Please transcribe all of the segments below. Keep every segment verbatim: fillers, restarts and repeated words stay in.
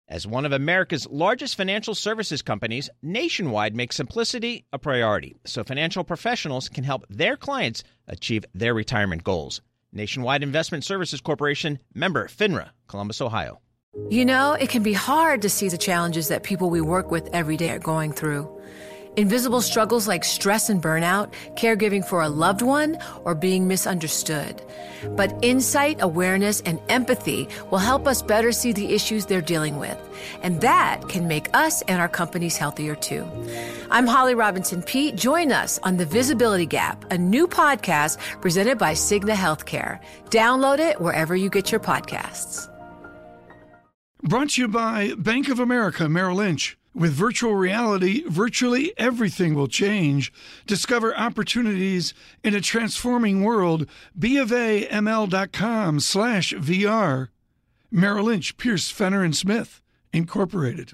As one of America's largest financial services companies, Nationwide makes simplicity a priority so financial professionals can help their clients achieve their retirement goals. Nationwide Investment Services Corporation, member FINRA, Columbus, Ohio. You know, it can be hard to see the challenges that people we work with every day are going through. Invisible struggles like stress and burnout, caregiving for a loved one, or being misunderstood. But insight, awareness, and empathy will help us better see the issues they're dealing with. And that can make us and our companies healthier too. I'm Holly Robinson Peete. Join us on The Visibility Gap, a new podcast presented by Cigna Healthcare. Download it wherever you get your podcasts. Brought to you by Bank of America Merrill Lynch. With virtual reality, virtually everything will change. Discover opportunities in a transforming world. BofAML.com slash VR. Merrill Lynch, Pierce, Fenner and Smith, Incorporated.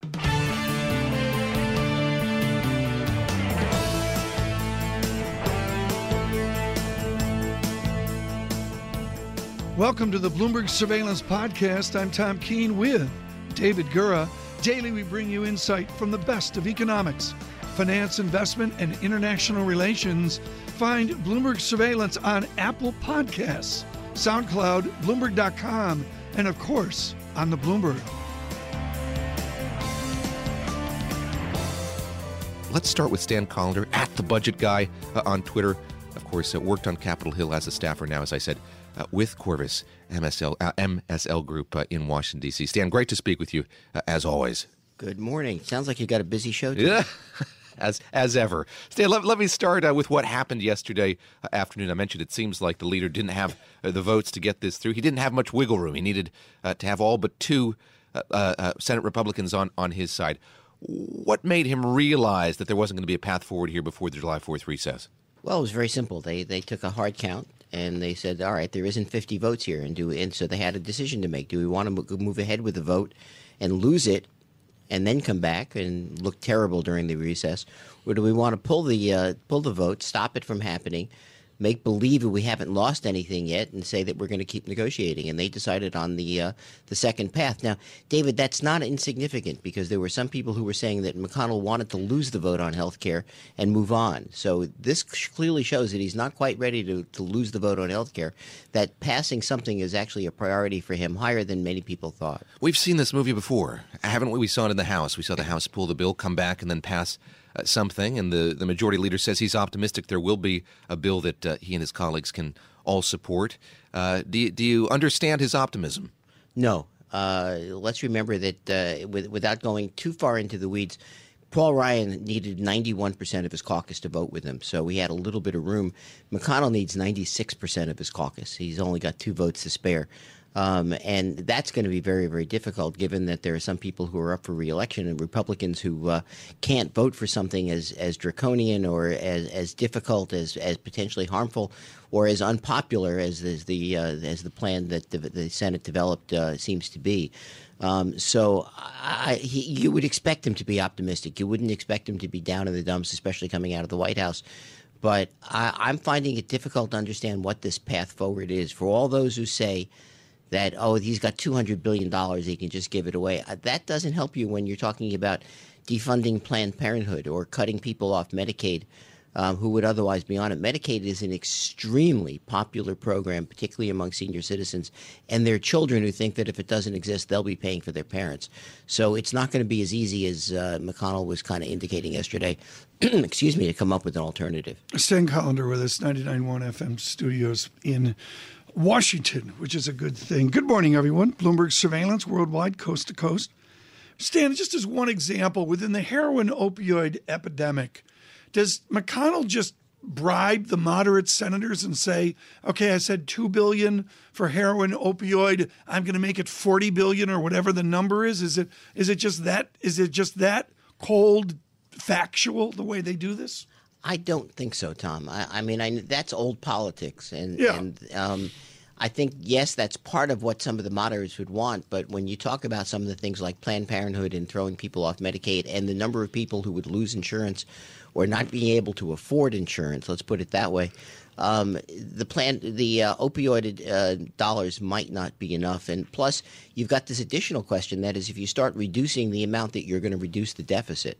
Welcome to the Bloomberg Surveillance Podcast. I'm Tom Keene with David Gura. Daily, we bring you insight from the best of economics, finance, investment, and international relations. Find Bloomberg Surveillance on Apple Podcasts, SoundCloud, Bloomberg dot com, and of course, on the Bloomberg. Let's start with Stan Collender, at the Budget Guy uh, on Twitter. Of course, uh, worked on Capitol Hill as a staffer now, as I said, uh, with Corvus M S L, uh, M S L Group uh, in Washington, D C. Stan, great to speak with you, uh, as always. Good morning. Sounds like you got a busy show today. Yeah, as as ever. Stan, let, let me start uh, with what happened yesterday uh, afternoon. I mentioned it seems like the leader didn't have uh, the votes to get this through. He didn't have much wiggle room. He needed uh, to have all but two uh, uh, Senate Republicans on, on his side. What made him realize that there wasn't going to be a path forward here before the July fourth recess? Well, it was very simple. They they took a hard count, and they said, all right, there isn't fifty votes here. And do and so they had a decision to make. Do we want to move ahead with the vote and lose it and then come back and look terrible during the recess? Or do we want to pull the uh, pull the vote, stop it from happening, make believe that we haven't lost anything yet, and say that we're going to keep negotiating? And they decided on the uh, the second path. Now, David, that's not insignificant, because there were some people who were saying that McConnell wanted to lose the vote on health care and move on. So this clearly shows that he's not quite ready to, to lose the vote on health care, that passing something is actually a priority for him, higher than many people thought. We've seen this movie before, haven't we? We saw it in the House. We saw the House pull the bill, come back, and then pass Uh, something, and the, the majority leader says he's optimistic there will be a bill that uh, he and his colleagues can all support. Uh, do, you, do you understand his optimism? No. Uh, let's remember that uh, with, without going too far into the weeds, Paul Ryan needed ninety-one percent of his caucus to vote with him, so he had a little bit of room. McConnell needs ninety-six percent of his caucus. He's only got two votes to spare. Um, and that's going to be very, very difficult, given that there are some people who are up for re-election and Republicans who uh, can't vote for something as, as draconian or as, as difficult, as, as potentially harmful, or as unpopular as, as the uh, as the plan that the, the Senate developed uh, seems to be. Um, so I, he, you would expect him to be optimistic. You wouldn't expect him to be down in the dumps, especially coming out of the White House. But I, I'm finding it difficult to understand what this path forward is. For all those who say that, oh, he's got two hundred billion dollars, he can just give it away. That doesn't help you when you're talking about defunding Planned Parenthood or cutting people off Medicaid um, who would otherwise be on it. Medicaid is an extremely popular program, particularly among senior citizens and their children, who think that if it doesn't exist, they'll be paying for their parents. So it's not going to be as easy as uh, McConnell was kind of indicating yesterday, excuse me, to come up with an alternative. Stan Collender with us, ninety-nine point one F M studios in Washington, which is a good thing. Good morning, everyone. Bloomberg Surveillance worldwide, coast to coast. Stan, just as one example, within the heroin opioid epidemic, does McConnell just bribe the moderate senators and say, okay, I said two billion dollars for heroin opioid, I'm going to make it forty billion dollars or whatever the number is? Is it is it just that is it just that cold, factual, the way they do this? I don't think so, Tom. I, I mean, I, that's old politics, and, yeah. and um, I think, yes, that's part of what some of the moderates would want. But when you talk about some of the things like Planned Parenthood and throwing people off Medicaid and the number of people who would lose insurance or not being able to afford insurance, let's put it that way, um, the plan, the uh, opioid uh, dollars might not be enough. And plus, you've got this additional question. That is, if you start reducing the amount that you're going to reduce the deficit,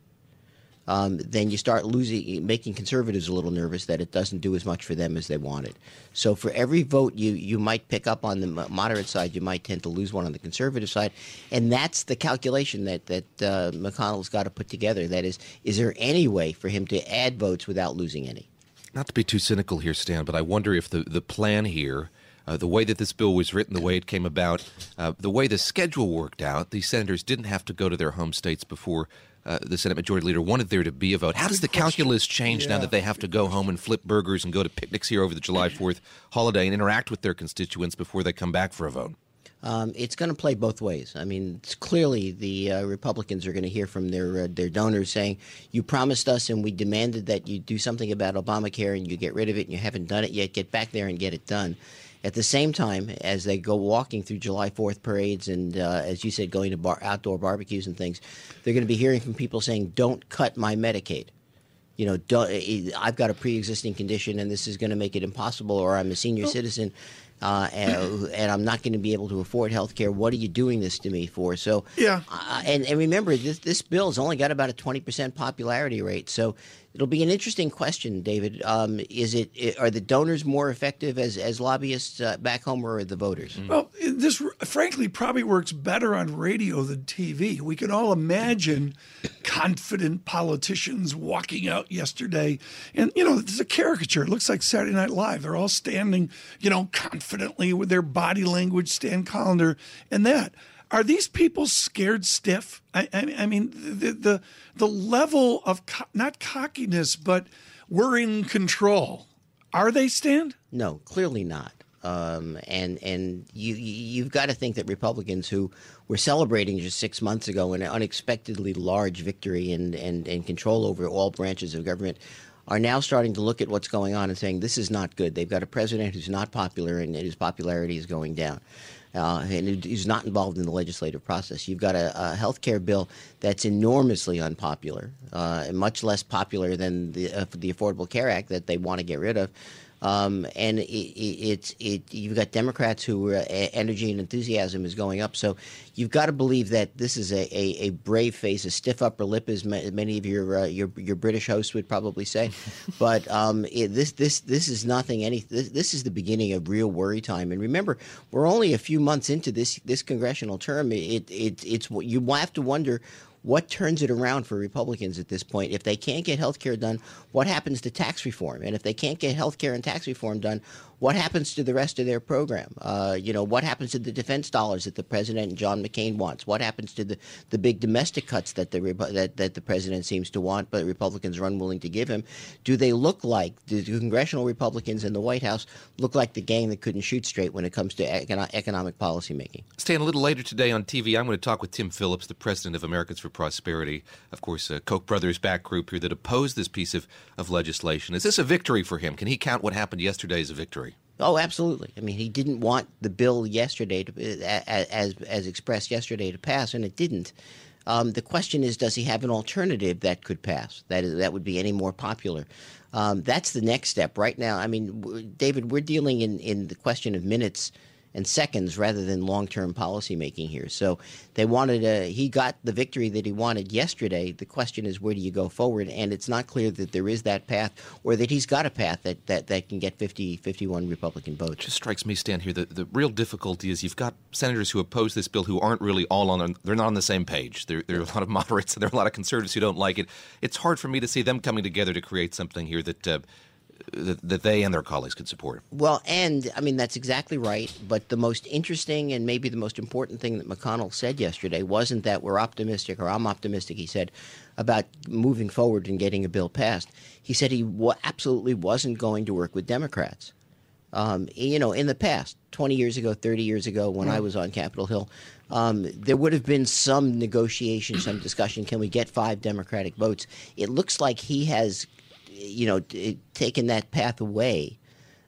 Um, then you start losing, making conservatives a little nervous that it doesn't do as much for them as they wanted. So for every vote you, you might pick up on the moderate side, you might tend to lose one on the conservative side. And that's the calculation that, that uh, McConnell's got to put together. That is, is there any way for him to add votes without losing any? Not to be too cynical here, Stan, but I wonder if the, the plan here, uh, the way that this bill was written, the way it came about, uh, the way the schedule worked out, the senators didn't have to go to their home states before Uh, the Senate Majority Leader wanted there to be a vote. How does the calculus change yeah. now that they have to go home and flip burgers and go to picnics here over the July fourth holiday and interact with their constituents before they come back for a vote? Um, it's going to play both ways. I mean, it's clearly the uh, Republicans are going to hear from their uh, their donors saying, you promised us and we demanded that you do something about Obamacare and you get rid of it and you haven't done it yet. Get back there and get it done. At the same time, as they go walking through July fourth parades and, uh, as you said, going to bar- outdoor barbecues and things, they're going to be hearing from people saying, don't cut my Medicaid. You know, don't, I've got a pre-existing condition and this is going to make it impossible, or I'm a senior oh. citizen uh, and, and I'm not going to be able to afford health care. What are you doing this to me for? So, yeah. Uh, and, and remember, this, this bill's only got about a twenty percent popularity rate. So it'll be an interesting question, David. Um, is it are the donors more effective as as lobbyists uh, back home, or are the voters? Mm. Well, this frankly probably works better on radio than T V. We can all imagine confident politicians walking out yesterday, and you know, it's a caricature. It looks like Saturday Night Live. They're all standing, you know, confidently with their body language, Stan Collender, and that. Are these people scared stiff? I, I, I mean, the, the the level of co- not cockiness, but we're in control. Are they, Stan? No, clearly not. Um, and and you you've got to think that Republicans who were celebrating just six months ago an unexpectedly large victory and and, and control over all branches of government are now starting to look at what's going on and saying this is not good. They've got a president who's not popular and whose popularity is going down. Uh, and who's not involved in the legislative process. You've got a, a health care bill that's enormously unpopular, uh, and much less popular than the uh, the Affordable Care Act that they want to get rid of. Um, and it, it, it's it. You've got Democrats who uh, energy and enthusiasm is going up. So you've got to believe that this is a, a, a brave face, a stiff upper lip, as many of your uh, your your British hosts would probably say. But um, it, this this this is nothing. Any this, this is the beginning of real worry time. And remember, we're only a few months into this this congressional term. It it it's you have to wonder. What turns it around for Republicans at this point? If they can't get health care done, what happens to tax reform? And if they can't get health care and tax reform done, what happens to the rest of their program? Uh, you know, what happens to the defense dollars that the president and John McCain wants? What happens to the, the big domestic cuts that the that, that the president seems to want, but Republicans are unwilling to give him? Do they look like, do the congressional Republicans in the White House look like the gang that couldn't shoot straight when it comes to econo- economic policymaking? Stan, a little later today on T V, I'm going to talk with Tim Phillips, the president of Americans for Prosperity, of course, a Koch brothers backed group here that opposed this piece of, of legislation. Is this a victory for him? Can he count what happened yesterday as a victory? Oh, absolutely. I mean, he didn't want the bill yesterday, to, as as expressed yesterday, to pass, and it didn't. Um, the question is, does he have an alternative that could pass, that is, that would be any more popular? Um, that's the next step. Right now, I mean, David, we're dealing in, in the question of minutes and seconds rather than long-term policy making here. So they wanted a, he got the victory that he wanted yesterday. The question is, where do you go forward? And it's not clear that there is that path, or that he's got a path that, that, that can get fifty, fifty-one Republican votes. It just strikes me, Stan, here, the, the real difficulty is you've got senators who oppose this bill who aren't really all on, they're not on the same page. There, there are a lot of moderates and there are a lot of conservatives who don't like it. It's hard for me to see them coming together to create something here that uh, That, that they and their colleagues could support. Well, and, I mean, that's exactly right. But the most interesting and maybe the most important thing that McConnell said yesterday wasn't that we're optimistic, or I'm optimistic, he said, about moving forward and getting a bill passed. He said he w- absolutely wasn't going to work with Democrats. Um, you know, in the past, twenty years ago, thirty years ago, when mm. I was on Capitol Hill, um, there would have been some negotiation, some discussion. Can we get five Democratic votes? It looks like he has, you know, t- taken that path away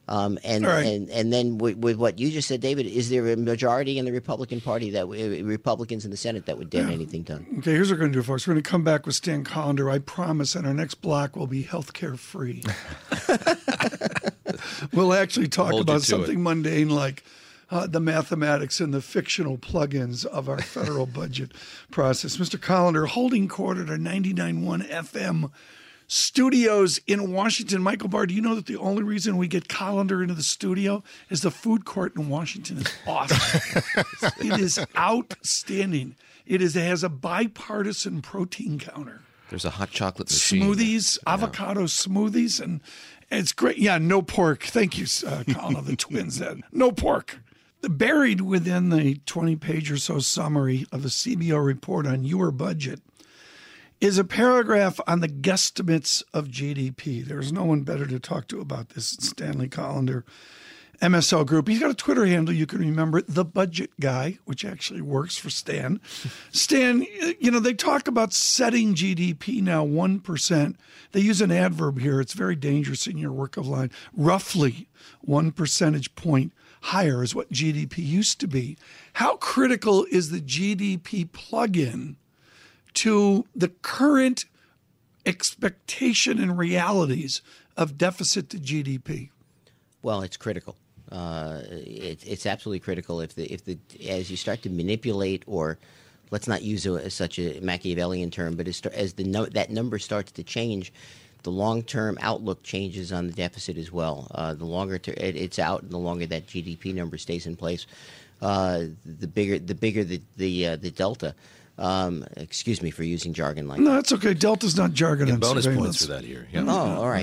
Um, and, right. and and then with, with what you just said, David, is there a majority in the Republican Party that uh, Republicans in the Senate that would get yeah. anything done? Okay, here's what we're going to do, folks. We're going to come back with Stan Collender. I promise, and our next block will be healthcare free. We'll actually talk Hold about something it. mundane like uh, the mathematics and the fictional plugins of our federal budget process. Mister Collender, holding court at our ninety-nine point one F M studios in Washington. Michael Barr, do you know that the only reason we get Collender into the studio is the food court in Washington is awesome. It is outstanding. It is it has a bipartisan protein counter. There's a hot chocolate machine. Smoothies, Yeah. avocado smoothies, and it's great. Yeah, no pork. Thank you, uh, Colin, the twins. Said no pork. Buried within the twenty-page or so summary of the C B O report on your budget is a paragraph on the guesstimates of G D P. There's no one better to talk to about this than Stanley Collender, M S L Group. He's got a Twitter handle. You can remember, The Budget Guy, which actually works for Stan. Stan, you know, they talk about setting G D P now one percent. They use an adverb here. It's very dangerous in your work of line. Roughly one percentage point higher is what G D P used to be. How critical is the G D P plug-in to the current expectation and realities of deficit to G D P? Well, it's critical. Uh, it, it's absolutely critical. If the if the as you start to manipulate, or let's not use a, such a Machiavellian term, but as, as the no, that number starts to change, the long-term outlook changes on the deficit as well. Uh, the longer ter- it, it's out, and the longer that G D P number stays in place, uh, the bigger the bigger the the, uh, the delta. Um, excuse me for using jargon like no, that. No, that's okay. Delta's not jargon. Get on bonus surveillance. points for that here. Yeah. Oh, all right.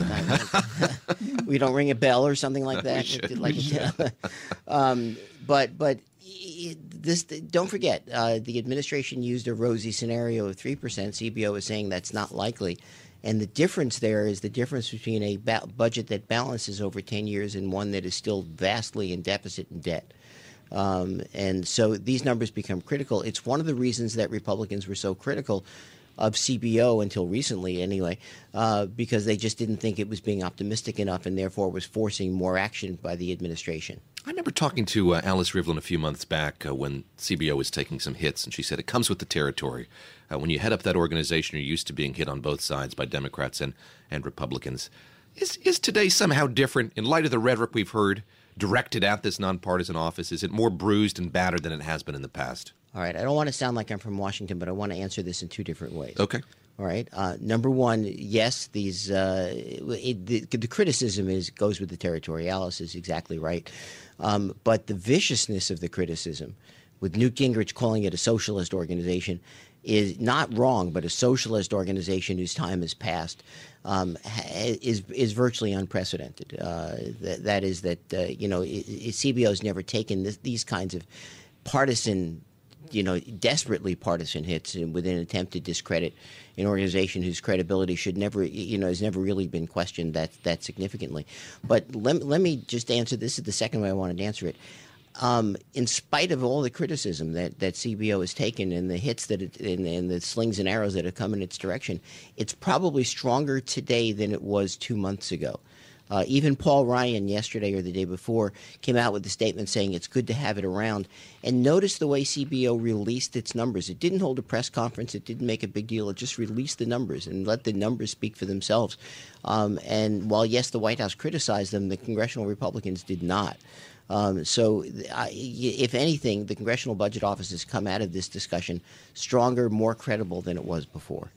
We don't ring a bell or something like that. Like, um, but but this don't forget, uh, the administration used a rosy scenario of three percent. C B O is saying that's not likely. And the difference there is the difference between a ba- budget that balances over ten years and one that is still vastly in deficit and debt. Um, and so these numbers become critical. It's one of the reasons that Republicans were so critical of C B O until recently anyway, uh, because they just didn't think it was being optimistic enough and therefore was forcing more action by the administration. I remember talking to uh, Alice Rivlin a few months back uh, when C B O was taking some hits, and she said it comes with the territory. Uh, when you head up that organization, you're used to being hit on both sides by Democrats and, and Republicans. Is, is today somehow different in light of the rhetoric we've heard directed at this nonpartisan office? Is it more bruised and battered than it has been in the past? All right. I don't want to sound like I'm from Washington, but I want to answer this in two different ways. Okay. All right. Uh, number one, yes, these uh, it, the, the criticism is goes with the territory. Alice is exactly right. Um, but the viciousness of the criticism, with Newt Gingrich calling it a socialist organization, is not wrong, but a socialist organization whose time has passed um, is is virtually unprecedented. Uh, that, that is that, uh, you know, it, it, C B O has never taken this, these kinds of partisan, you know, desperately partisan hits with an attempt to discredit an organization whose credibility should never, you know, has never really been questioned that that significantly. But let, let me just answer, this is the second way I wanted to answer it. Um, in spite of all the criticism that, that C B O has taken and the hits that it, and, and the slings and arrows that have come in its direction, it's probably stronger today than it was two months ago. Uh, even Paul Ryan yesterday or the day before came out with a statement saying it's good to have it around. And notice the way C B O released its numbers. It didn't hold a press conference. It didn't make a big deal. It just released the numbers and let the numbers speak for themselves. Um, and while, yes, the White House criticized them, the congressional Republicans did not. Um, so, I, if anything, the Congressional Budget Office has come out of this discussion stronger, more credible than it was before.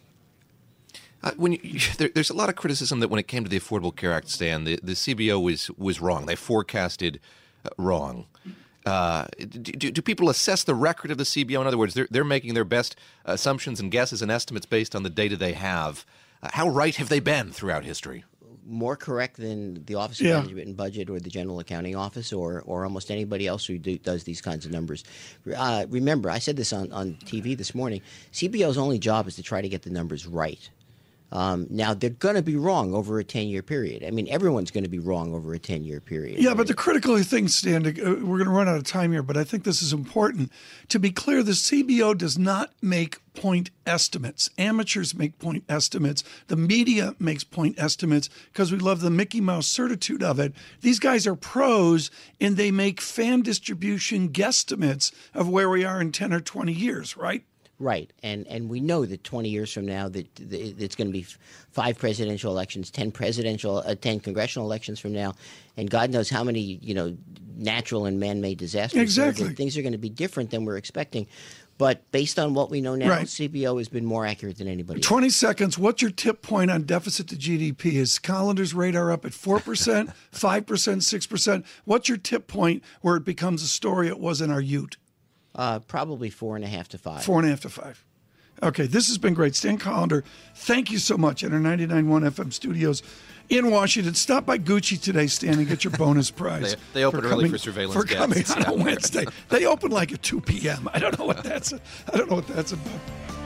Uh, when you, there, there's a lot of criticism that when it came to the Affordable Care Act, Stan, the, the C B O was was wrong. They forecasted uh, wrong. Uh, do, do people assess the record of the C B O? In other words, they're, they're making their best assumptions and guesses and estimates based on the data they have. Uh, how right have they been throughout history? More correct than the Office of Yeah. Management and Budget or the General Accounting Office or or almost anybody else who do, does these kinds of numbers. Uh, remember, I said this on, on T V this morning, C B O's only job is to try to get the numbers right. Um, now, they're going to be wrong over a ten-year period. I mean, everyone's going to be wrong over a ten-year period. Yeah, right? but the critical thing, Stan, uh, we're going to run out of time here, but I think this is important. To be clear, the C B O does not make point estimates. Amateurs make point estimates. The media makes point estimates because we love the Mickey Mouse certitude of it. These guys are pros, and they make fan distribution guesstimates of where we are in ten or twenty years, right? Right, and and we know that twenty years from now that that it's going to be five presidential elections, ten presidential, uh, ten congressional elections from now, and God knows how many you know natural and man-made disasters. Exactly, so things are going to be different than we're expecting. But based on what we know now, right. C B O has been more accurate than anybody else. twenty seconds. What's your tip point on deficit to G D P? Is Collander's radar up at four percent, five percent, six percent? What's your tip point where it becomes a story it was in our Ute? Uh, probably four and a half to five. Four and a half to five. Okay, this has been great. Stan Collander, thank you so much at our ninety-nine point one F M studios in Washington. Stop by Gucci today, Stan, and get your bonus prize. they, they open for early coming, for surveillance For guests. coming on a Wednesday. They open like at two p.m. I don't know what that's. I don't know what that's about.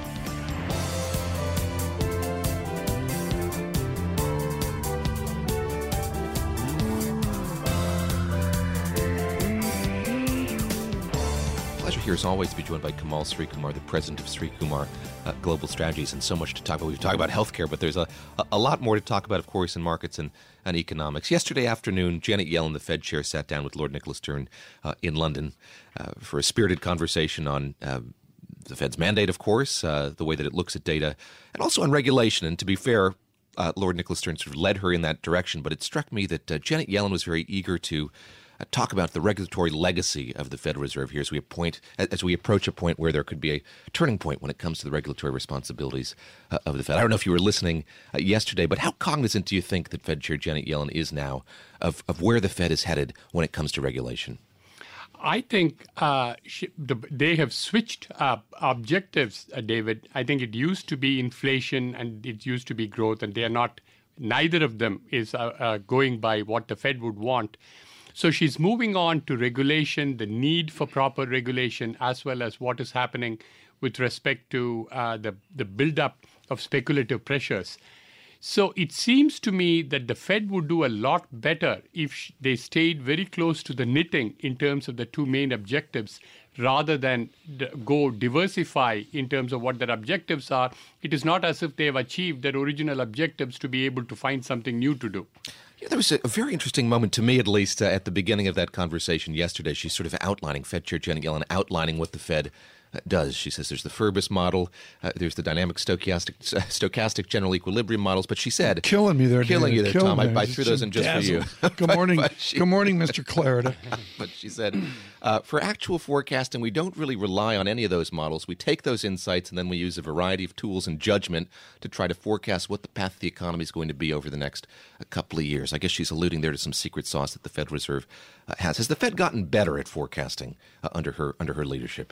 Pleasure here as always to be joined by Kamal Srikumar, the president of Srikumar uh, Global Strategies, and so much to talk about. We've talked about healthcare, but there's a, a lot more to talk about, of course, in markets and, and economics. Yesterday afternoon, Janet Yellen, the Fed chair, sat down with Lord Nicholas Stern uh, in London uh, for a spirited conversation on uh, the Fed's mandate, of course, uh, the way that it looks at data, and also on regulation. And to be fair, uh, Lord Nicholas Stern sort of led her in that direction, but it struck me that uh, Janet Yellen was very eager to Uh, talk about the regulatory legacy of the Federal Reserve here as we, appoint, as we approach a point where there could be a turning point when it comes to the regulatory responsibilities uh, of the Fed. I don't know if you were listening uh, yesterday, but how cognizant do you think that Fed Chair Janet Yellen is now of, of where the Fed is headed when it comes to regulation? I think uh, she, the, they have switched uh, objectives, uh, David. I think it used to be inflation and it used to be growth, and they are not, neither of them is uh, uh, going by what the Fed would want. So she's moving on to regulation, the need for proper regulation, as well as what is happening with respect to uh, the, the buildup of speculative pressures. So it seems to me that the Fed would do a lot better if they stayed very close to the knitting in terms of the two main objectives, rather than go diversify in terms of what their objectives are. It is not as if they have achieved their original objectives to be able to find something new to do. Yeah, there was a, a very interesting moment, to me at least, uh, at the beginning of that conversation yesterday. She's sort of outlining, Fed Chair Janet Yellen outlining what the Fed uh, does. She says there's the Furbis model, uh, there's the dynamic stochastic uh, stochastic general equilibrium models, but she said... Killing me there, Killing David. you there, Killing Tom. I, me. I threw those in just Dazzle. for you. Good morning. But she, Good morning, Mister Clarida. But she said, uh, for actual forecasting, we don't really rely on any of those models. We take those insights and then we use a variety of tools and judgment to try to forecast what the path of the economy is going to be over the next uh, couple of years. I guess she's alluding there to some secret sauce that the Federal Reserve uh, has. Has the Fed gotten better at forecasting uh, under her under her leadership?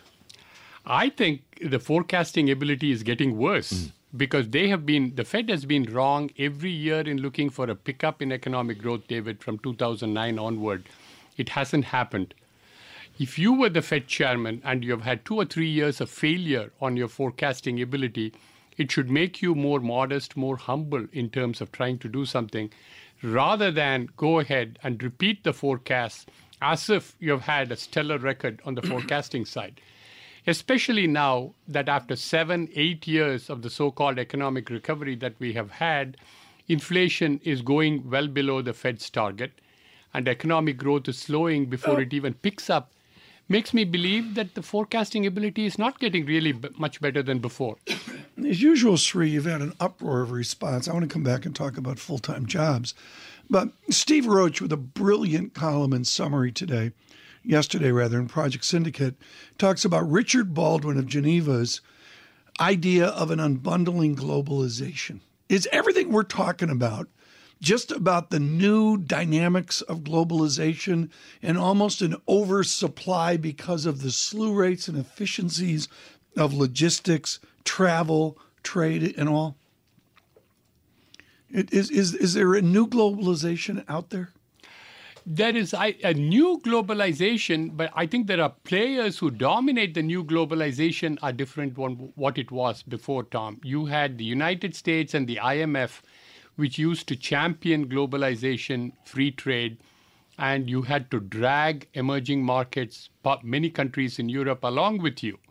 I think the forecasting ability is getting worse mm. because they have been, the Fed has been wrong every year in looking for a pickup in economic growth, David, from two thousand nine onward. It hasn't happened. If you were the Fed chairman and you have had two or three years of failure on your forecasting ability, it should make you more modest, more humble in terms of trying to do something, rather than go ahead and repeat the forecast as if you have had a stellar record on the forecasting side. Especially now that after seven, eight years of the so-called economic recovery that we have had, inflation is going well below the Fed's target, and economic growth is slowing before it even picks up, makes me believe that the forecasting ability is not getting really b- much better than before. As usual, Sri, you've had an uproar of response. I want to come back and talk about full-time jobs. But Steve Roach, with a brilliant column and summary today, yesterday rather, in Project Syndicate, talks about Richard Baldwin of Geneva's idea of an unbundling globalization. Is everything we're talking about just about the new dynamics of globalization and almost an oversupply because of the slew rates and efficiencies of logistics, travel, trade, and all? It, is, is, is there a new globalization out there? There is a, a new globalization, but I think there are players who dominate the new globalization are different from what it was before, Tom. You had the United States and the I M F, which used to champion globalization, free trade, and you had to drag emerging markets, many countries in Europe, along with you.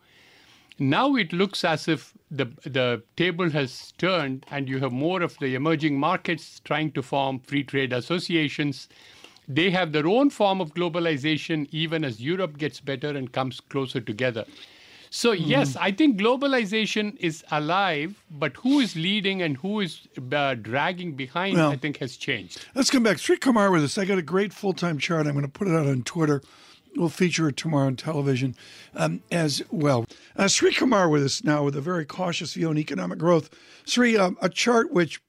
Now it looks as if the the table has turned and you have more of the emerging markets trying to form free trade associations. They have their own form of globalization even as Europe gets better and comes closer together. So yes, I think globalization is alive, but who is leading and who is uh, dragging behind, well, I think has changed. Let's come back. Sri Kumar with us. I got a great full-time chart. I'm going to put it out on Twitter. We'll feature it tomorrow on television um, as well. Uh, Sri Kumar with us now with a very cautious view on economic growth. Sri, um, a chart which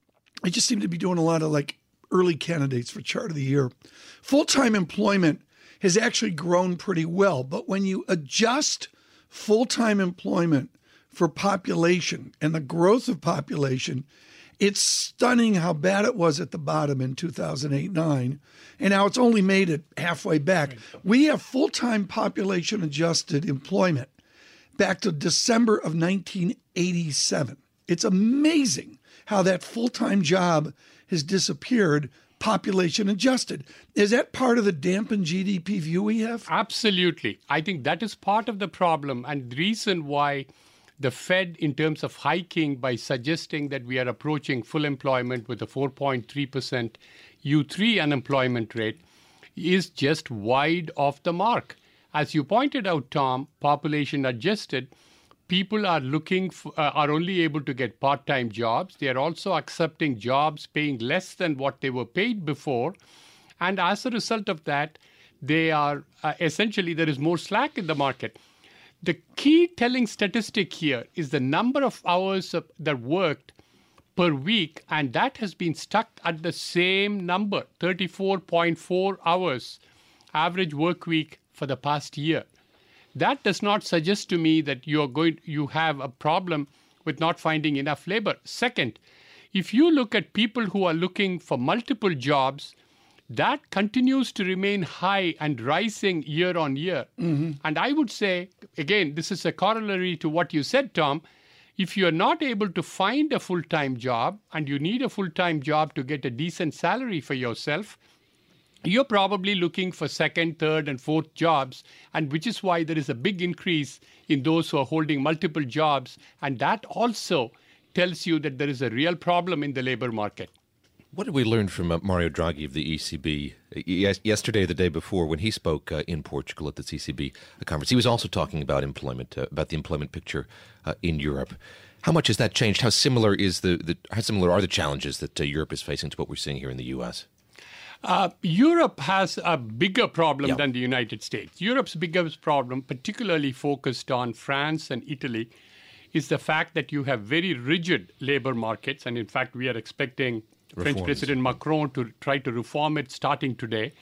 I just seem to be doing a lot of like early candidates for chart of the year. Full-time employment has actually grown pretty well, but when you adjust full-time employment for population and the growth of population, it's stunning how bad it was at the bottom in two thousand eight nine, and now it's only made it halfway back. We have full-time population adjusted employment back to December of nineteen eighty-seven. It's amazing how that full-time job has disappeared, population adjusted. Is that part of the dampened G D P view we have? Absolutely. I think that is part of the problem and the reason why the Fed, in terms of hiking by suggesting that we are approaching full employment with a four point three percent U three unemployment rate, is just wide off the mark. As you pointed out, Tom, population adjusted, people are looking for, uh, are only able to get part-time jobs. They are also accepting jobs paying less than what they were paid before. And as a result of that, they are uh, essentially there is more slack in the market. The key telling statistic here is the number of hours of, that worked per week, and that has been stuck at the same number, thirty-four point four hours average work week for the past year. That does not suggest to me that you are going, you have a problem with not finding enough labor. Second, if you look at people who are looking for multiple jobs, that continues to remain high and rising year on year. Mm-hmm. And I would say, again, this is a corollary to what you said, Tom. If you are not able to find a full-time job and you need a full-time job to get a decent salary for yourself, you're probably looking for second, third, and fourth jobs, and which is why there is a big increase in those who are holding multiple jobs. And that also tells you that there is a real problem in the labor market. What did we learn from uh, Mario Draghi of the E C B yes, yesterday, the day before, when he spoke uh, in Portugal at the E C B conference? He was also talking about employment, uh, about the employment picture uh, in Europe. How much has that changed? How similar is the, the how similar are the challenges that uh, Europe is facing to what we're seeing here in the U S? Uh, Europe has a bigger problem yeah. than the United States. Europe's biggest problem, particularly focused on France and Italy, is the fact that you have very rigid labor markets, and in fact, we are expecting Reforms. French President Macron to try to reform it starting today.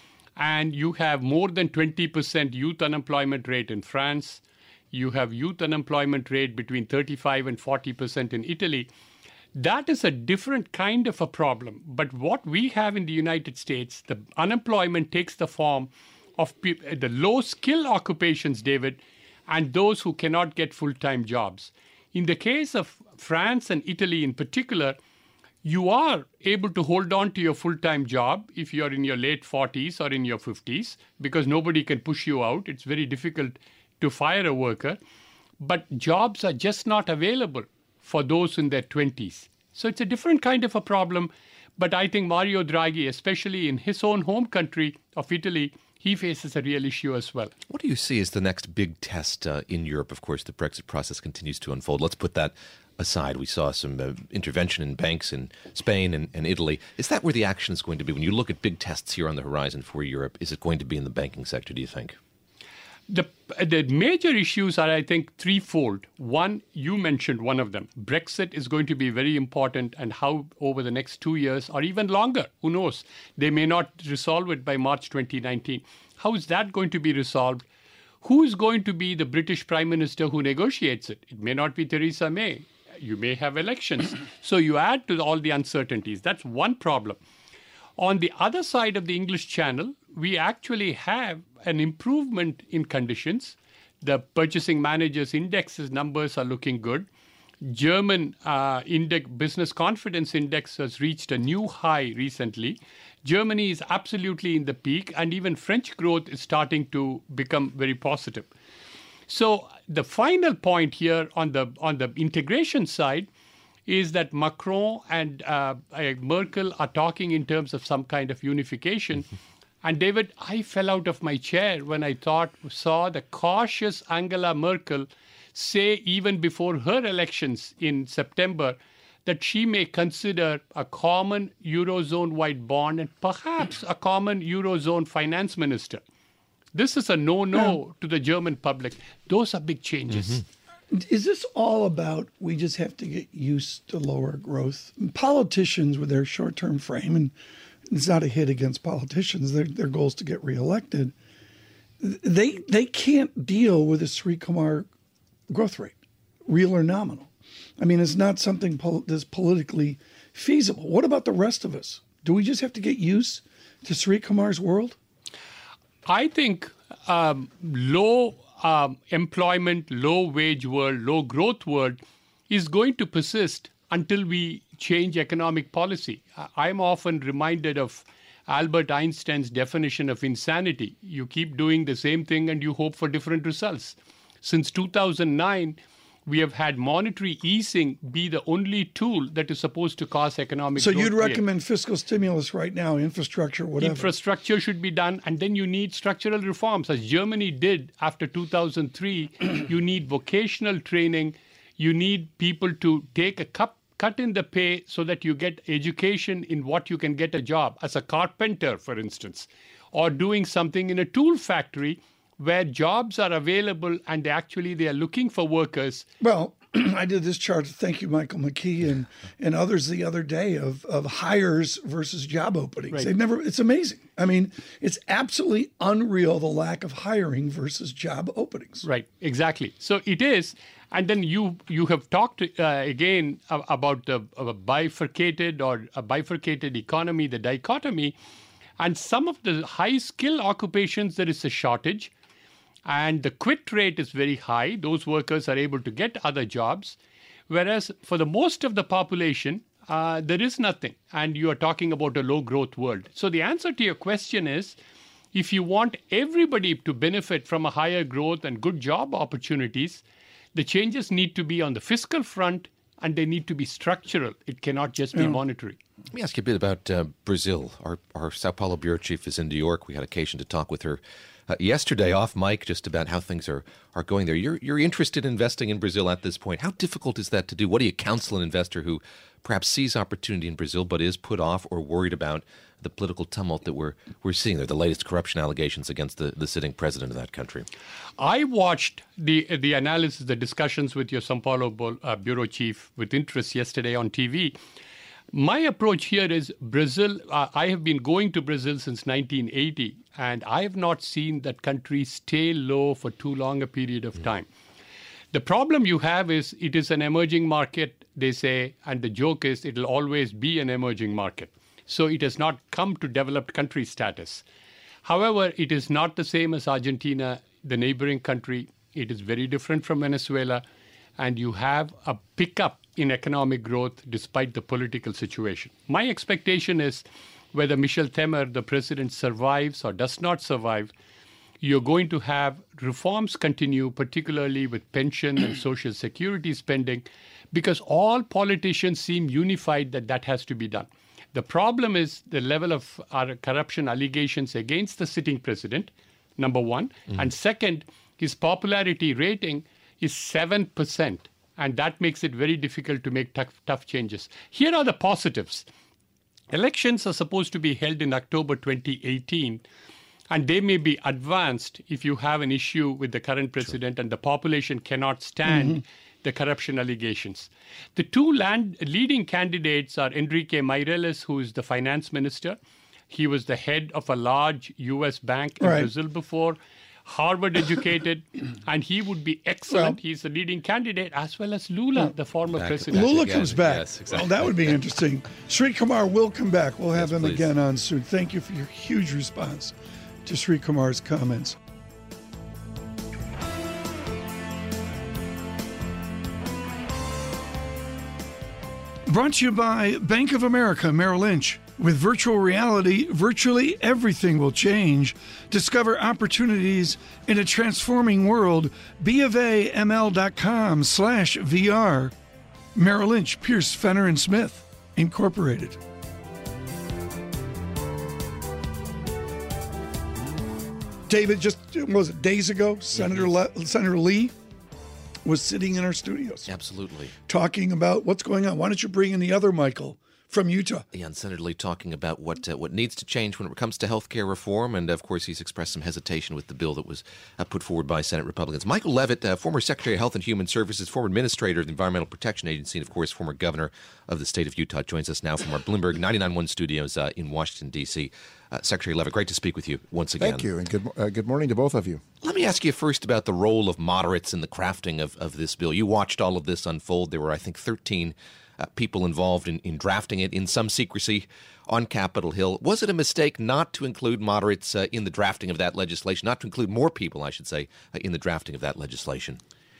And you have more than twenty percent youth unemployment rate in France. You have youth unemployment rate between thirty-five and forty percent in Italy. That is a different kind of a problem. But what we have in the United States, the unemployment takes the form of pe- the low-skill occupations, David, and those who cannot get full-time jobs. In the case of France and Italy in particular, you are able to hold on to your full-time job if you're in your late forties or in your fifties, because nobody can push you out. It's very difficult to fire a worker. But jobs are just not available for those in their twenties. So it's a different kind of a problem. But I think Mario Draghi, especially in his own home country of Italy, he faces a real issue as well. What do you see as the next big test uh, in Europe? Of course, the Brexit process continues to unfold. Let's put that aside. We saw some uh, intervention in banks in Spain and, and Italy. Is that where the action is going to be? When you look at big tests here on the horizon for Europe, is it going to be in the banking sector, do you think? The, the major issues are, I think, threefold. One, you mentioned one of them. Brexit is going to be very important, and how over the next two years or even longer, who knows, they may not resolve it by March twenty nineteen. How is that going to be resolved? Who is going to be the British Prime Minister who negotiates it? It may not be Theresa May. You may have elections. So you add to all the uncertainties. That's one problem. On the other side of the English Channel, we actually have an improvement in conditions. The Purchasing Managers Index's numbers are looking good. German uh, index, Business Confidence Index has reached a new high recently. Germany is absolutely in the peak, and even French growth is starting to become very positive. So the final point here on the on the integration side is that Macron and uh, uh, Merkel are talking in terms of some kind of unification. And David, I fell out of my chair when I thought saw the cautious Angela Merkel say even before her elections in September that she may consider a common Eurozone-wide bond and perhaps a common Eurozone finance minister. This is a no-no yeah. to the German public. Those are big changes. Mm-hmm. Is this all about we just have to get used to lower growth? Politicians with their short-term frame, and it's not a hit against politicians, their, their goal is to get reelected, they they can't deal with a Sri Kumar growth rate, real or nominal. I mean, it's not something pol- that's politically feasible. What about the rest of us? Do we just have to get used to Sri Kumar's world? I think um, low um, employment, low wage world, low growth world is going to persist until we change economic policy. I'm often reminded of Albert Einstein's definition of insanity. You keep doing the same thing and you hope for different results. Since two thousand nine, we have had monetary easing be the only tool that is supposed to cause economic so growth. So you'd recommend fiscal stimulus right now, infrastructure, whatever? Infrastructure should be done, and then you need structural reforms. As Germany did after two thousand three, you need vocational training. You need people to take a cut, cut in the pay so that you get education in what you can get a job, as a carpenter, for instance, or doing something in a tool factory where jobs are available and actually they are looking for workers. Well, I did this chart, thank you, Michael McKee, and, and others the other day of, of hires versus job openings. Right. They've never, it's amazing. I mean, it's absolutely unreal, the lack of hiring versus job openings. Right, exactly. So it is. And then you you have talked uh, again about the uh, bifurcated or a bifurcated economy, the dichotomy. And some of the high skill occupations, there is a shortage. And the quit rate is very high. Those workers are able to get other jobs. Whereas for the most of the population, uh, there is nothing. And you are talking about a low growth world. So the answer to your question is, if you want everybody to benefit from a higher growth and good job opportunities, the changes need to be on the fiscal front and they need to be structural. It cannot just be yeah. monetary. Let me ask you a bit about uh, Brazil. Our, our Sao Paulo bureau chief is in New York. We had occasion to talk with her uh, yesterday off mic just about how things are, are going there. You're, you're interested in investing in Brazil at this point. How difficult is that to do? What do you counsel an investor who perhaps sees opportunity in Brazil but is put off or worried about the political tumult that we're we're seeing there, the latest corruption allegations against the, the sitting president of that country? I watched the the analysis, the discussions with your Sao Paulo uh, bureau chief with interest yesterday on T V. My approach here is Brazil. Uh, I have been going to Brazil since nineteen eighty, and I have not seen that country stay low for too long a period of time. The problem you have is it is an emerging market, they say, and the joke is it will always be an emerging market. So it has not come to developed country status. However, it is not the same as Argentina, the neighboring country. It is very different from Venezuela. And you have a pickup in economic growth despite the political situation. My expectation is whether Michel Temer, the president, survives or does not survive, you're going to have reforms continue, particularly with pension and social security spending, because all politicians seem unified that that has to be done. The problem is the level of our corruption allegations against the sitting president, number one. Mm-hmm. And second, his popularity rating is seven percent. And that makes it very difficult to make tough, tough changes. Here are the positives. Elections are supposed to be held in October twenty eighteen. And they may be advanced if you have an issue with the current president sure. and the population cannot stand mm-hmm. the corruption allegations. The two land leading candidates are Enrique Meireles, who is the finance minister. He was the head of a large U S bank in right. Brazil before. Harvard educated, and he would be excellent. Well, He's the leading candidate, as well as Lula, the former Back- president. Lula again. comes back. Yes, exactly. Well, that would be interesting. Sri Kumar will come back. We'll have Yes, him please. again on soon. Thank you for your huge response to Sri Kumar's comments. Brought to you by Bank of America Merrill Lynch. With virtual reality, virtually everything will change. Discover opportunities in a transforming world. BofAML.com slash VR. Merrill Lynch, Pierce, Fenner and Smith, Incorporated. David, just what was it days ago, Senator Le- Senator Lee was sitting in our studios Absolutely. talking about what's going on. Why don't you bring in the other Michael from Utah? Yeah, and Senator Lee talking about what uh, what needs to change when it comes to health care reform, and of course he's expressed some hesitation with the bill that was uh, put forward by Senate Republicans. Michael Levitt, uh, former Secretary of Health and Human Services, former Administrator of the Environmental Protection Agency, and of course former Governor of the state of Utah, joins us now from our Bloomberg ninety-nine point one studios uh, in Washington, D C Uh, Secretary Levitt, great to speak with you once again. Thank you, and good, uh, good morning to both of you. Let me ask you first about the role of moderates in the crafting of, of this bill. You watched all of this unfold. There were, I think, thirteen uh, people involved in, in drafting it in some secrecy on Capitol Hill. Was it a mistake not to include moderates uh, in the drafting of that legislation, not to include more people, I should say, uh, in the drafting of that legislation?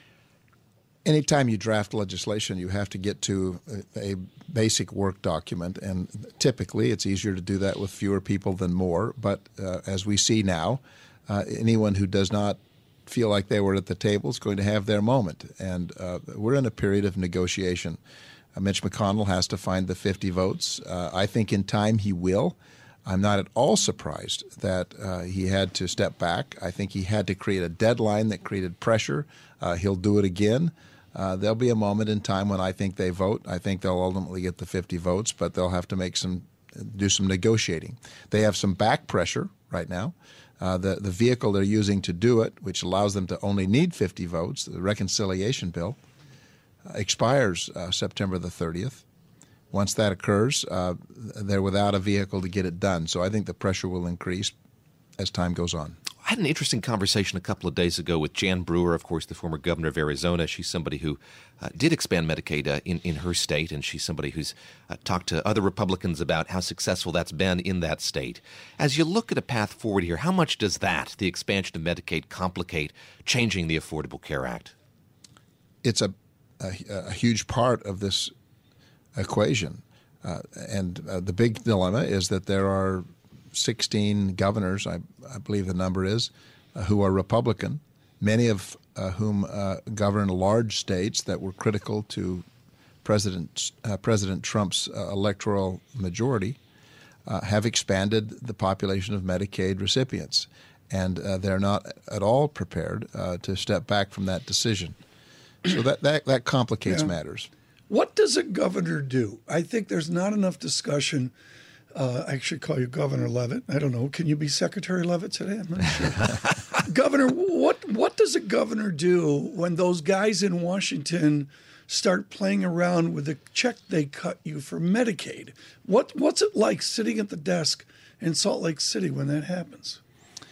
Anytime you draft legislation, you have to get to a, a basic work document, and typically it's easier to do that with fewer people than more. But uh, as we see now, uh, anyone who does not feel like they were at the table is going to have their moment. And uh, we're in a period of negotiation. Uh, Mitch McConnell has to find the fifty votes. Uh, I think in time he will. I'm not at all surprised that uh, he had to step back. I think he had to create a deadline that created pressure. Uh, he'll do it again. Uh, there'll be a moment in time when I think they vote. I think they'll ultimately get the fifty votes, but they'll have to make some, do some negotiating. They have some back pressure right now. Uh, the, the vehicle they're using to do it, which allows them to only need fifty votes, the reconciliation bill, uh, expires uh, September the thirtieth. Once that occurs, uh, they're without a vehicle to get it done. So I think the pressure will increase as time goes on. I had an interesting conversation a couple of days ago with Jan Brewer, of course, the former governor of Arizona. She's somebody who uh, did expand Medicaid uh, in, in her state, and she's somebody who's uh, talked to other Republicans about how successful that's been in that state. As you look at a path forward here, how much does that, the expansion of Medicaid, complicate changing the Affordable Care Act? It's a, a, a huge part of this equation. Uh, and uh, the big dilemma is that there are sixteen governors, I, I believe the number is, uh, who are Republican, many of uh, whom uh, govern large states that were critical to President uh, President Trump's uh, electoral majority, uh, have expanded the population of Medicaid recipients. And uh, they're not at all prepared uh, to step back from that decision. So that, that, that complicates Yeah. matters. What does a governor do? I think there's not enough discussion. Uh, I should call you Governor Levitt. I don't know. Can you be Secretary Levitt today? I'm not sure. Governor, what what does a governor do when those guys in Washington start playing around with the check they cut you for Medicaid? What what's it like sitting at the desk in Salt Lake City when that happens?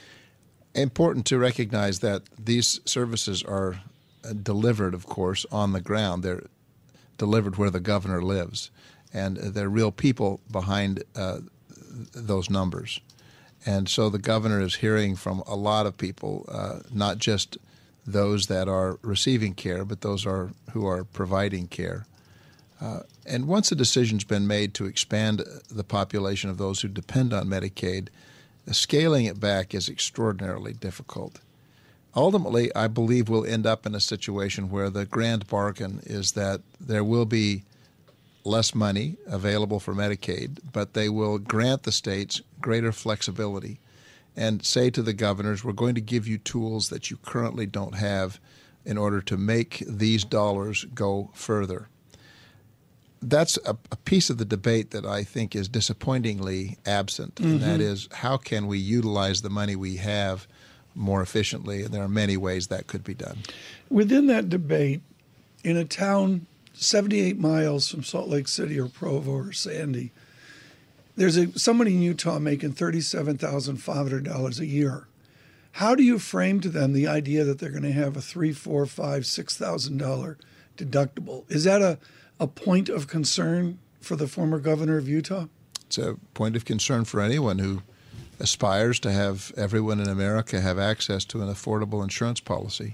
Important to recognize that these services are uh, delivered, of course, on the ground. They're delivered where the governor lives. And there are real people behind uh, those numbers. And so the governor is hearing from a lot of people, uh, not just those that are receiving care, but those are who are providing care. Uh, and once a decision's been made to expand the population of those who depend on Medicaid, scaling it back is extraordinarily difficult. Ultimately, I believe we'll end up in a situation where the grand bargain is that there will be less money available for Medicaid, but they will grant the states greater flexibility and say to the governors, we're going to give you tools that you currently don't have in order to make these dollars go further. That's a, a piece of the debate that I think is disappointingly absent, mm-hmm. and that is how can we utilize the money we have more efficiently, and there are many ways that could be done. Within that debate, in a town seventy-eight miles from Salt Lake City or Provo or Sandy, there's a somebody in Utah making thirty-seven thousand five hundred dollars a year. How do you frame to them the idea that they're going to have a three, four, five, six thousand dollar deductible? Is that a, a point of concern for the former governor of Utah? It's a point of concern for anyone who aspires to have everyone in America have access to an affordable insurance policy.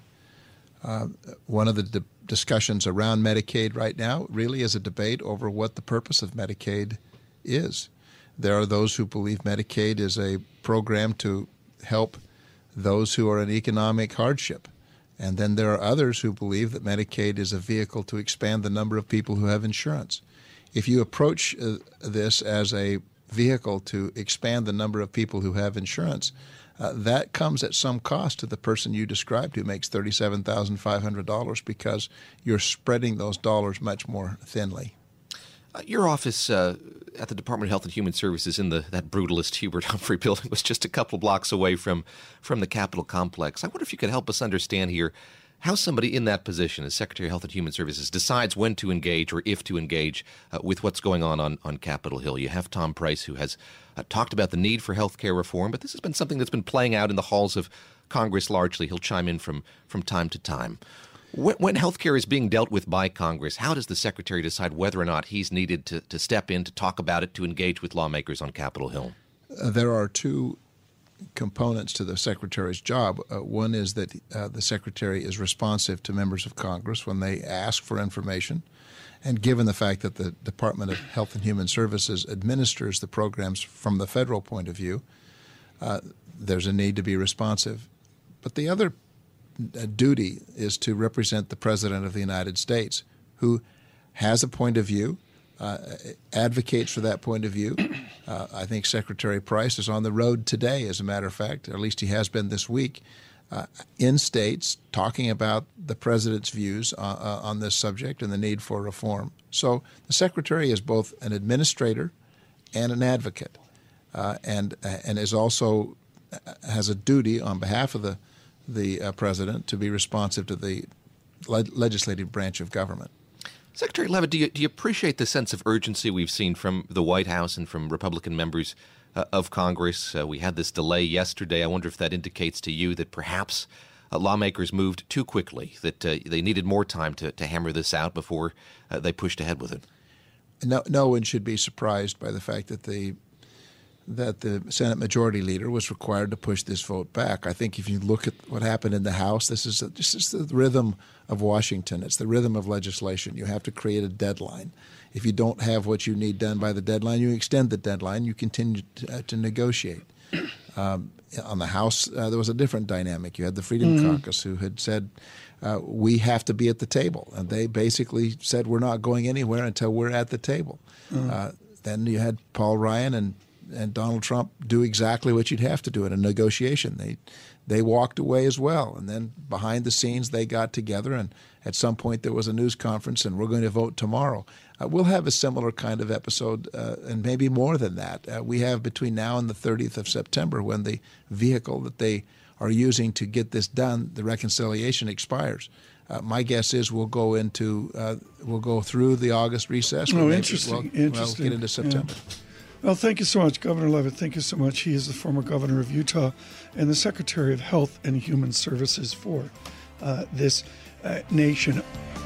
Uh, one of the di- discussions around Medicaid right now really is a debate over what the purpose of Medicaid is. There are those who believe Medicaid is a program to help those who are in economic hardship. And then there are others who believe that Medicaid is a vehicle to expand the number of people who have insurance. If you approach uh, this as a vehicle to expand the number of people who have insurance, uh, that comes at some cost to the person you described who makes thirty-seven thousand five hundred dollars because you're spreading those dollars much more thinly. Uh, your office uh, at the Department of Health and Human Services in the that brutalist Hubert Humphrey building was just a couple blocks away from, from the Capitol complex. I wonder if you could help us understand here how somebody in that position as Secretary of Health and Human Services decides when to engage or if to engage uh, with what's going on, on on Capitol Hill. You have Tom Price, who has uh, talked about the need for health care reform, but this has been something that's been playing out in the halls of Congress largely. He'll chime in from, from time to time. When, when health care is being dealt with by Congress, how does the Secretary decide whether or not he's needed to, to step in, to talk about it, to engage with lawmakers on Capitol Hill? Uh, there are two components to the Secretary's job. Uh, one is that uh, the Secretary is responsive to members of Congress when they ask for information. And given the fact that the Department of Health and Human Services administers the programs from the federal point of view, uh, there's a need to be responsive. But the other uh, duty is to represent the President of the United States, who has a point of view, Uh, advocates for that point of view. Uh, I think Secretary Price is on the road today, as a matter of fact, or at least he has been this week, uh, in states talking about the President's views uh, uh, on this subject and the need for reform. So the Secretary is both an administrator and an advocate, uh, and and is also has a duty on behalf of the the uh, President to be responsive to the le- legislative branch of government. Secretary Leavitt, do you, do you appreciate the sense of urgency we've seen from the White House and from Republican members uh, of Congress? Uh, we had this delay yesterday. I wonder if that indicates to you that perhaps uh, lawmakers moved too quickly, that uh, they needed more time to, to hammer this out before uh, they pushed ahead with it. No, no one should be surprised by the fact that the that the Senate Majority Leader was required to push this vote back. I think if you look at what happened in the House, this is a, this is the rhythm of Washington. It's the rhythm of legislation. You have to create a deadline. If you don't have what you need done by the deadline, you extend the deadline. You continue to, uh, to negotiate. Um, on the House, uh, there was a different dynamic. You had the Freedom mm-hmm. Caucus, who had said, uh, we have to be at the table. And they basically said, we're not going anywhere until we're at the table. Mm-hmm. Uh, then you had Paul Ryan and and Donald Trump do exactly what you'd have to do in a negotiation. They they walked away as well. And then behind the scenes, they got together, and at some point there was a news conference, and we're going to vote tomorrow. Uh, we'll have a similar kind of episode, uh, and maybe more than that. Uh, we have between now and the thirtieth of September, when the vehicle that they are using to get this done, the reconciliation, expires. Uh, my guess is we'll go into uh, we'll go through the August recess. Oh, interesting. We'll, interesting. We'll get into September. Yeah. Well, thank you so much, Governor Leavitt. Thank you so much. He is the former governor of Utah and the Secretary of Health and Human Services for uh, this uh, nation.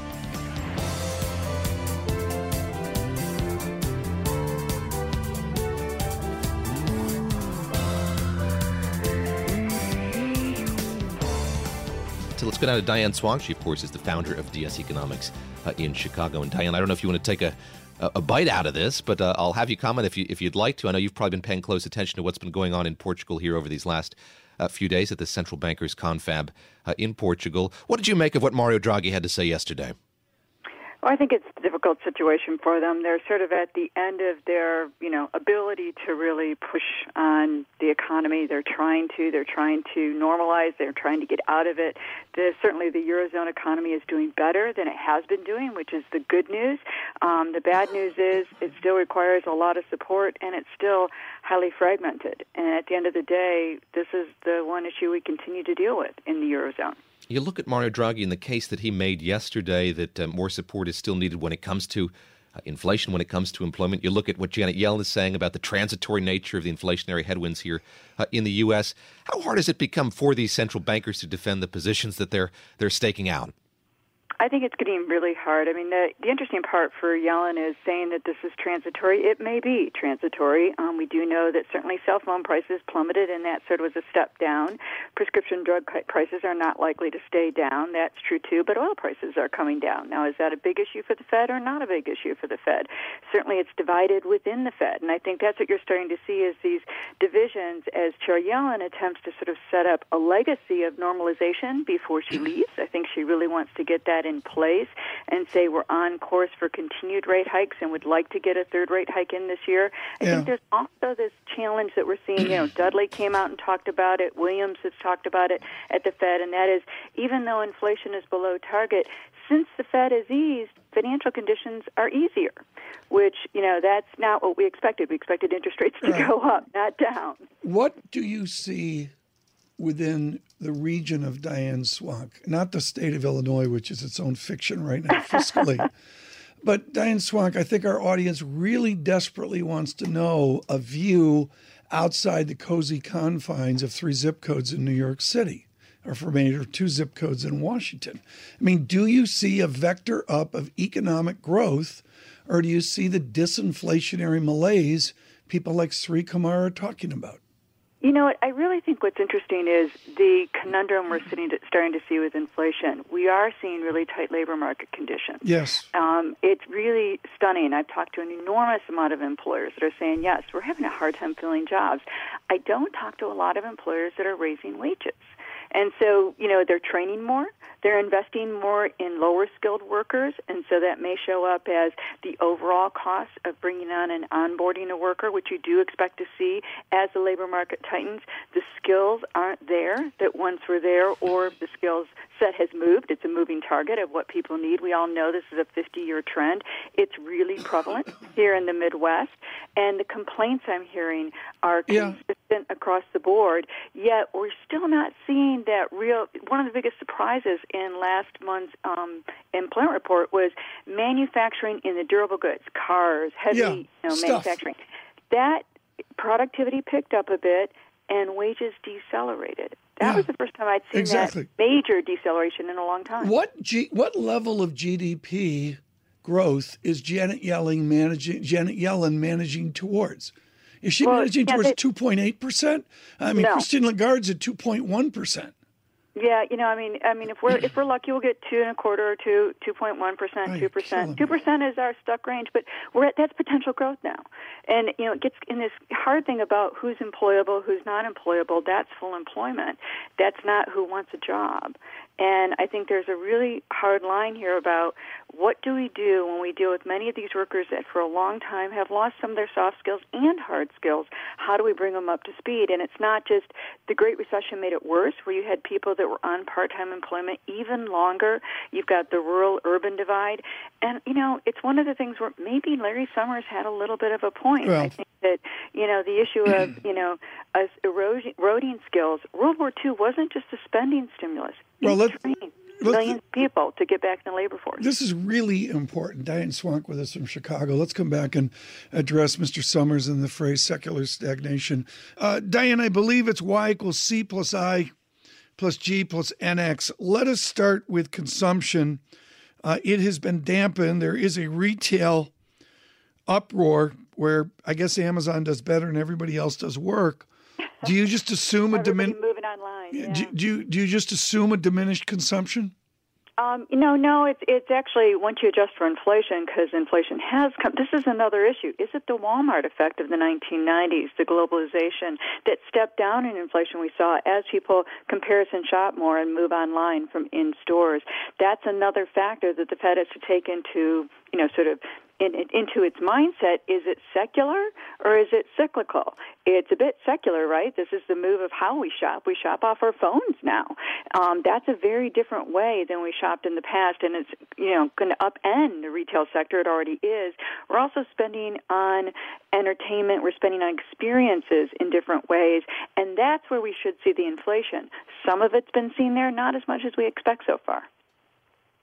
So let's go down to Diane Swang. She, of course, is the founder of D S Economics uh, in Chicago. And Diane, I don't know if you want to take a a bite out of this, but uh, I'll have you comment if you if you'd like to. I know you've probably been paying close attention to what's been going on in Portugal here over these last uh, few days at the central bankers confab uh, in Portugal. What did you make of what Mario Draghi had to say yesterday? Well, I think it's a difficult situation for them. They're sort of at the end of their, you know, ability to really push on the economy. They're trying to. They're trying to normalize. They're trying to get out of it. The, certainly the Eurozone economy is doing better than it has been doing, which is the good news. Um, the bad news is it still requires a lot of support, and it's still highly fragmented. And at the end of the day, this is the one issue we continue to deal with in the Eurozone. You look at Mario Draghi and the case that he made yesterday that uh, more support is still needed when it comes to uh, inflation when it comes to employment. You look at what Janet Yellen is saying about the transitory nature of the inflationary headwinds here uh, in the U S. How hard has it become for these central bankers to defend the positions that they're they're staking out? I think it's getting really hard. I mean, the, the interesting part for Yellen is saying that this is transitory. It may be transitory. Um, we do know that certainly cell phone prices plummeted, and that sort of was a step down. Prescription drug prices are not likely to stay down. That's true, too. But oil prices are coming down. Now, is that a big issue for the Fed or not a big issue for the Fed? Certainly it's divided within the Fed, and I think that's what you're starting to see is these divisions as Chair Yellen attempts to sort of set up a legacy of normalization before she leaves. I think she really wants to get that in place and say we're on course for continued rate hikes and would like to get a third rate hike in this year. I yeah. think there's also this challenge that we're seeing. You know, Dudley came out and talked about it. Williams has talked about it at the Fed, and that is even though inflation is below target, since the Fed has eased, financial conditions are easier, which, you know, that's not what we expected. We expected interest rates to right. go up, not down. What do you see within the region of Diane Swonk, not the state of Illinois, which is its own fiction right now fiscally, but Diane Swonk, I think our audience really desperately wants to know a view outside the cozy confines of three zip codes in New York City, or for me, or two zip codes in Washington. I mean, do you see a vector up of economic growth, or do you see the disinflationary malaise people like Sri Kumar are talking about? You know, I really think what's interesting is the conundrum we're sitting to, starting to see with inflation. We are seeing really tight labor market conditions. Yes. Um, it's really stunning. I've talked to an enormous amount of employers that are saying, yes, we're having a hard time filling jobs. I don't talk to a lot of employers that are raising wages. And so, you know, they're training more. They're investing more in lower-skilled workers, and so that may show up as the overall cost of bringing on and onboarding a worker, which you do expect to see as the labor market tightens. The skills aren't there that once were there, or the skills set has moved. It's a moving target of what people need. We all know this is a fifty-year trend. It's really prevalent here in the Midwest, and the complaints I'm hearing are consistent yeah. across the board, yet we're still not seeing that real. One of the biggest surprises in last month's um, employment report was manufacturing in the durable goods, cars, heavy yeah, you know, stuff. manufacturing. That productivity picked up a bit and wages decelerated. That yeah, was the first time I'd seen exactly. that major deceleration in a long time. What G, what level of G D P growth is Janet Yellen managing? Janet Yellen managing towards? Is she well, managing yeah, towards they, two point eight percent? I mean, no. Christine Lagarde's at two point one percent. Yeah, you know, I mean, I mean, if we're if we're lucky, we'll get two and a quarter or two, two point one percent, two percent. Two percent is our stuck range, but we're at that's potential growth now, and you know, it gets in this hard thing about who's employable, who's not employable. That's full employment. That's not who wants a job. And I think there's a really hard line here about what do we do when we deal with many of these workers that for a long time have lost some of their soft skills and hard skills. How do we bring them up to speed? And it's not just the Great Recession made it worse, where you had people that were on part-time employment even longer. You've got the rural-urban divide. And, you know, it's one of the things where maybe Larry Summers had a little bit of a point. Well, I think that, you know, the issue of, you know, us eroding, eroding skills, World War Two wasn't just a spending stimulus. Well, let's, trained millions of people to get back in the labor force. This is really important. Diane Swonk with us from Chicago. Let's come back and address Mister Summers and the phrase secular stagnation. Uh, Diane, I believe it's Y equals C plus I plus G plus N X. Let us start with consumption. Uh, it has been dampened. There is a retail uproar where I guess Amazon does better and everybody else does work. Do you just assume a dimin- moving online? Yeah. Do, do you do you just assume a diminished consumption? Um, no, no. It's it's actually once you adjust for inflation, because inflation has come. This is another issue. Is it the Walmart effect of the nineteen nineties, the globalization that stepped down in inflation we saw as people comparison shop more and move online from in stores? That's another factor that the Fed has to take into you know sort of. In, into its mindset. Is it secular or is it cyclical? It's a bit secular, right? This is the move of how we shop. We shop off our phones now. Um, that's a very different way than we shopped in the past, and it's you know going to upend the retail sector. It already is. We're also spending on entertainment. We're spending on experiences in different ways, and that's where we should see the inflation. Some of it's been seen there, not as much as we expect so far.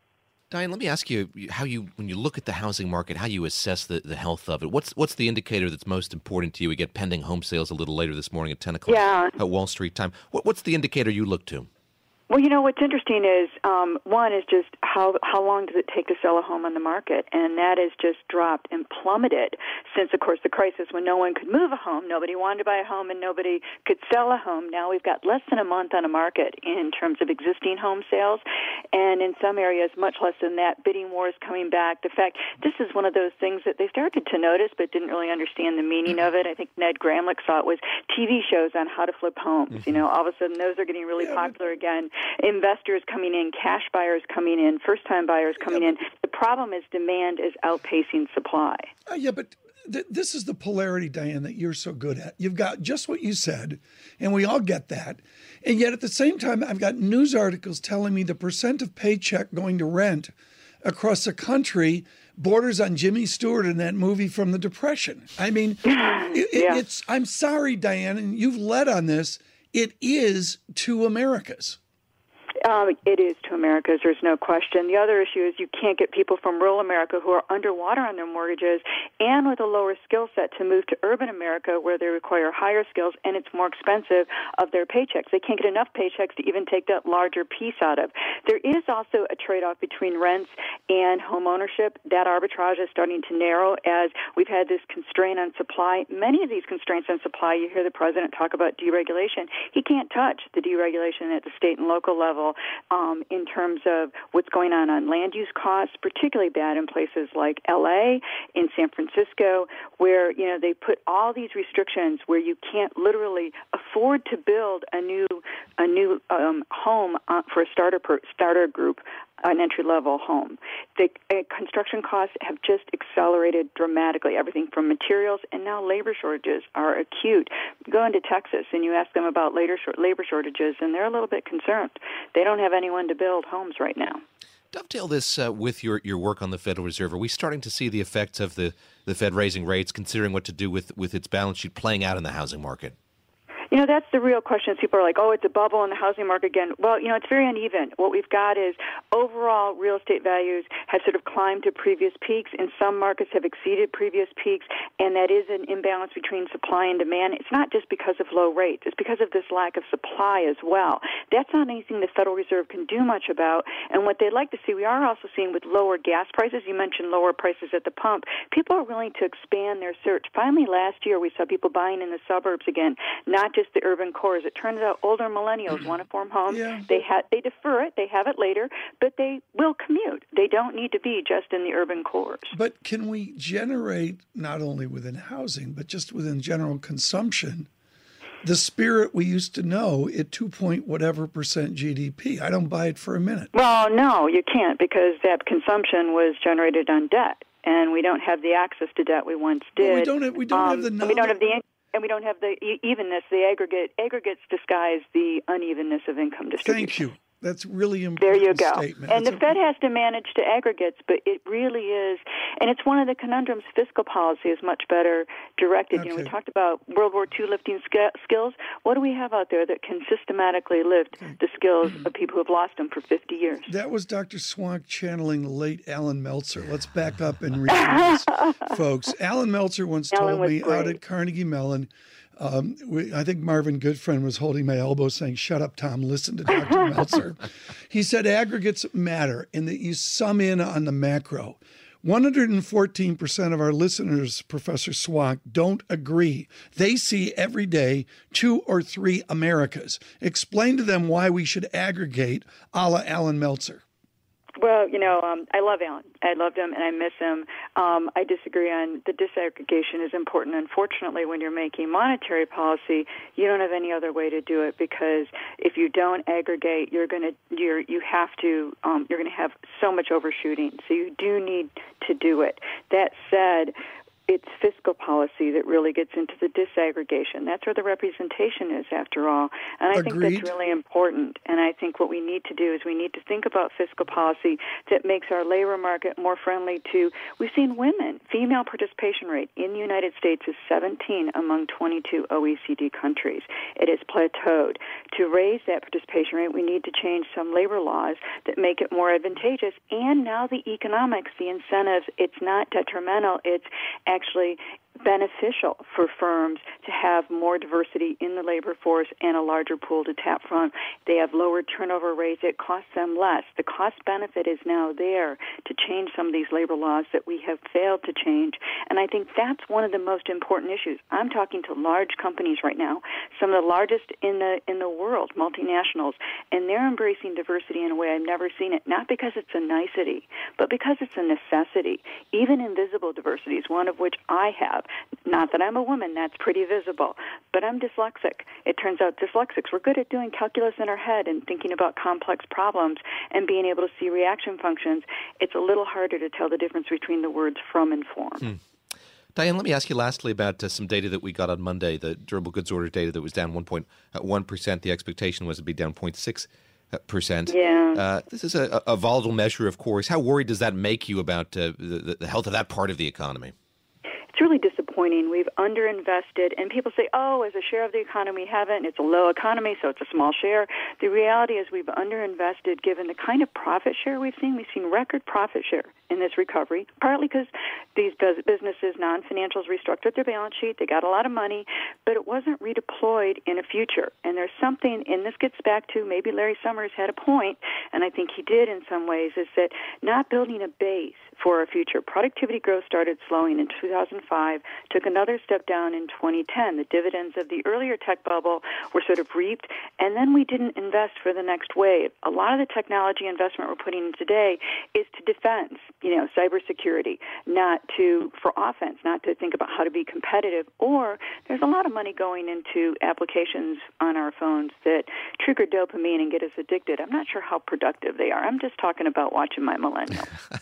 Diane, let me ask you how you, when you look at the housing market, how you assess the, the health of it. What's what's the indicator that's most important to you? We get pending home sales a little later this morning at ten o'clock yeah. at Wall Street time. What, what's the indicator you look to? Well, you know, what's interesting is, um, one is just how how long does it take to sell a home on the market? And that has just dropped and plummeted since, of course, the crisis when no one could move a home, nobody wanted to buy a home, and nobody could sell a home. Now we've got less than a month on a market in terms of existing home sales, and in some areas much less than that. Bidding war is coming back. The fact, this is one of those things that they started to notice but didn't really understand the meaning of it. I think Ned Gramlich saw it was T V shows on how to flip homes. Mm-hmm. You know, all of a sudden those are getting really yeah, popular again. Investors coming in, cash buyers coming in, first-time buyers coming yeah, but, in. The problem is demand is outpacing supply. Uh, yeah, but th- this is the polarity, Diane, that you're so good at. You've got just what you said, and we all get that. And yet at the same time, I've got news articles telling me the percent of paycheck going to rent across the country borders on Jimmy Stewart in that movie from the Depression. I mean, it, yeah. it's, I'm sorry, Diane, and you've led on this. It is two Americas. Um, it is to Americas, there's no question. The other issue is you can't get people from rural America who are underwater on their mortgages and with a lower skill set to move to urban America where they require higher skills and it's more expensive of their paychecks. They can't get enough paychecks to even take that larger piece out of. There is also a trade-off between rents and home ownership. That arbitrage is starting to narrow as we've had this constraint on supply. Many of these constraints on supply, you hear the president talk about deregulation. He can't touch the deregulation at the state and local level. Um, in terms of what's going on on land use costs, particularly bad in places like L A, in San Francisco, where, you know, they put all these restrictions where you can't literally afford to build a new a new um, home uh, for a starter per, starter group, an entry-level home. The uh, construction costs have just accelerated dramatically, everything from materials, and now labor shortages are acute. You go into Texas and you ask them about labor shortages, and they're a little bit concerned. They don't have anyone to build homes right now. Dovetail this uh, with your, your work on the Federal Reserve. Are we starting to see the effects of the, the Fed raising rates, considering what to do with, with its balance sheet, playing out in the housing market? You know, that's the real question. People are like, oh, it's a bubble in the housing market again. Well, you know, it's very uneven. What we've got is overall real estate values have sort of climbed to previous peaks, and some markets have exceeded previous peaks, and that is an imbalance between supply and demand. It's not just because of low rates. It's because of this lack of supply as well. That's not anything the Federal Reserve can do much about, and what they'd like to see, we are also seeing with lower gas prices. You mentioned lower prices at the pump. People are willing to expand their search. Finally, last year, we saw people buying in the suburbs again, not just the urban cores. It turns out older millennials want to form homes. Yeah. They ha- they defer it. They have it later, but they will commute. They don't need to be just in the urban cores. But can we generate, not only within housing, but just within general consumption, the spirit we used to know at two point whatever percent G D P? I don't buy it for a minute. Well, no, you can't, because that consumption was generated on debt, and we don't have the access to debt we once did. Well, we don't have, we don't um, have the knowledge. We don't have the And we don't have the evenness, the aggregate. Aggregates disguise the unevenness of income distribution. Thank you. That's really important. There you go. Statement. And That's the a, Fed has to manage to aggregates, but it really is, and it's one of the conundrums. Fiscal policy is much better directed. Okay. You know, we talked about World War Two lifting sk- skills. What do we have out there that can systematically lift okay. the skills of people who have lost them for fifty years? That was Doctor Swank channeling the late Alan Meltzer. Let's back up and read this, folks. Alan Meltzer once Alan told me great. out at Carnegie Mellon, Um, we, I think Marvin Goodfriend was holding my elbow saying, shut up, Tom, listen to Doctor Meltzer. He said aggregates matter in that you sum in on the macro. one hundred fourteen percent of our listeners, Professor Swank, don't agree. They see every day two or three Americas. Explain to them why we should aggregate a la Alan Meltzer. Well, you know, um, I love Alan. I loved him and I miss him. Um, I disagree on the disaggregation is important. Unfortunately, when you're making monetary policy, you don't have any other way to do it, because if you don't aggregate, you're going to you're you have to um, you're going to have so much overshooting. So you do need to do it. That said, it's fiscal policy that really gets into the disaggregation. That's where the representation is, after all. And I Agreed. think that's really important. And I think what we need to do is we need to think about fiscal policy that makes our labor market more friendly to, we've seen women, female participation rate in the United States is seventeen among twenty-two O E C D countries. It has plateaued. To raise that participation rate, we need to change some labor laws that make it more advantageous. And now the economics, the incentives, it's not detrimental, it's actually beneficial for firms to have more diversity in the labor force and a larger pool to tap from. They have lower turnover rates. It costs them less. The cost benefit is now there to change some of these labor laws that we have failed to change. And I think that's one of the most important issues. I'm talking to large companies right now, some of the largest in the in the world, multinationals, and they're embracing diversity in a way I've never seen it, not because it's a nicety, but because it's a necessity. Even invisible diversities, one of which I have. Not that I'm a woman, that's pretty visible, but I'm dyslexic. It turns out dyslexics, we're good at doing calculus in our head and thinking about complex problems and being able to see reaction functions. It's a little harder to tell the difference between the words from and form. Hmm. Diane, let me ask you lastly about uh, some data that we got on Monday, the durable goods order data that was down one point one percent. The expectation was to be down zero point six percent. Yeah. Uh, this is a, a volatile measure, of course. How worried does that make you about uh, the, the health of that part of the economy? It's really disappointing. We've underinvested, and people say, oh, as a share of the economy, we haven't. It's a low economy, so it's a small share. The reality is we've underinvested given the kind of profit share we've seen. We've seen record profit share in this recovery, partly because these businesses, non-financials, restructured their balance sheet. They got a lot of money, but it wasn't redeployed in a future. And there's something, and this gets back to maybe Larry Summers had a point, and I think he did in some ways, is that not building a base for our future. Productivity growth started slowing in two thousand five, took another step down in twenty ten. The dividends of the earlier tech bubble were sort of reaped, and then we didn't invest for the next wave. A lot of the technology investment we're putting in today is to defense, you know, cybersecurity, not to, for offense, not to think about how to be competitive. Or there's a lot of money going into applications on our phones that trigger dopamine and get us addicted. I'm not sure how productive they are. I'm just talking about watching my millennial.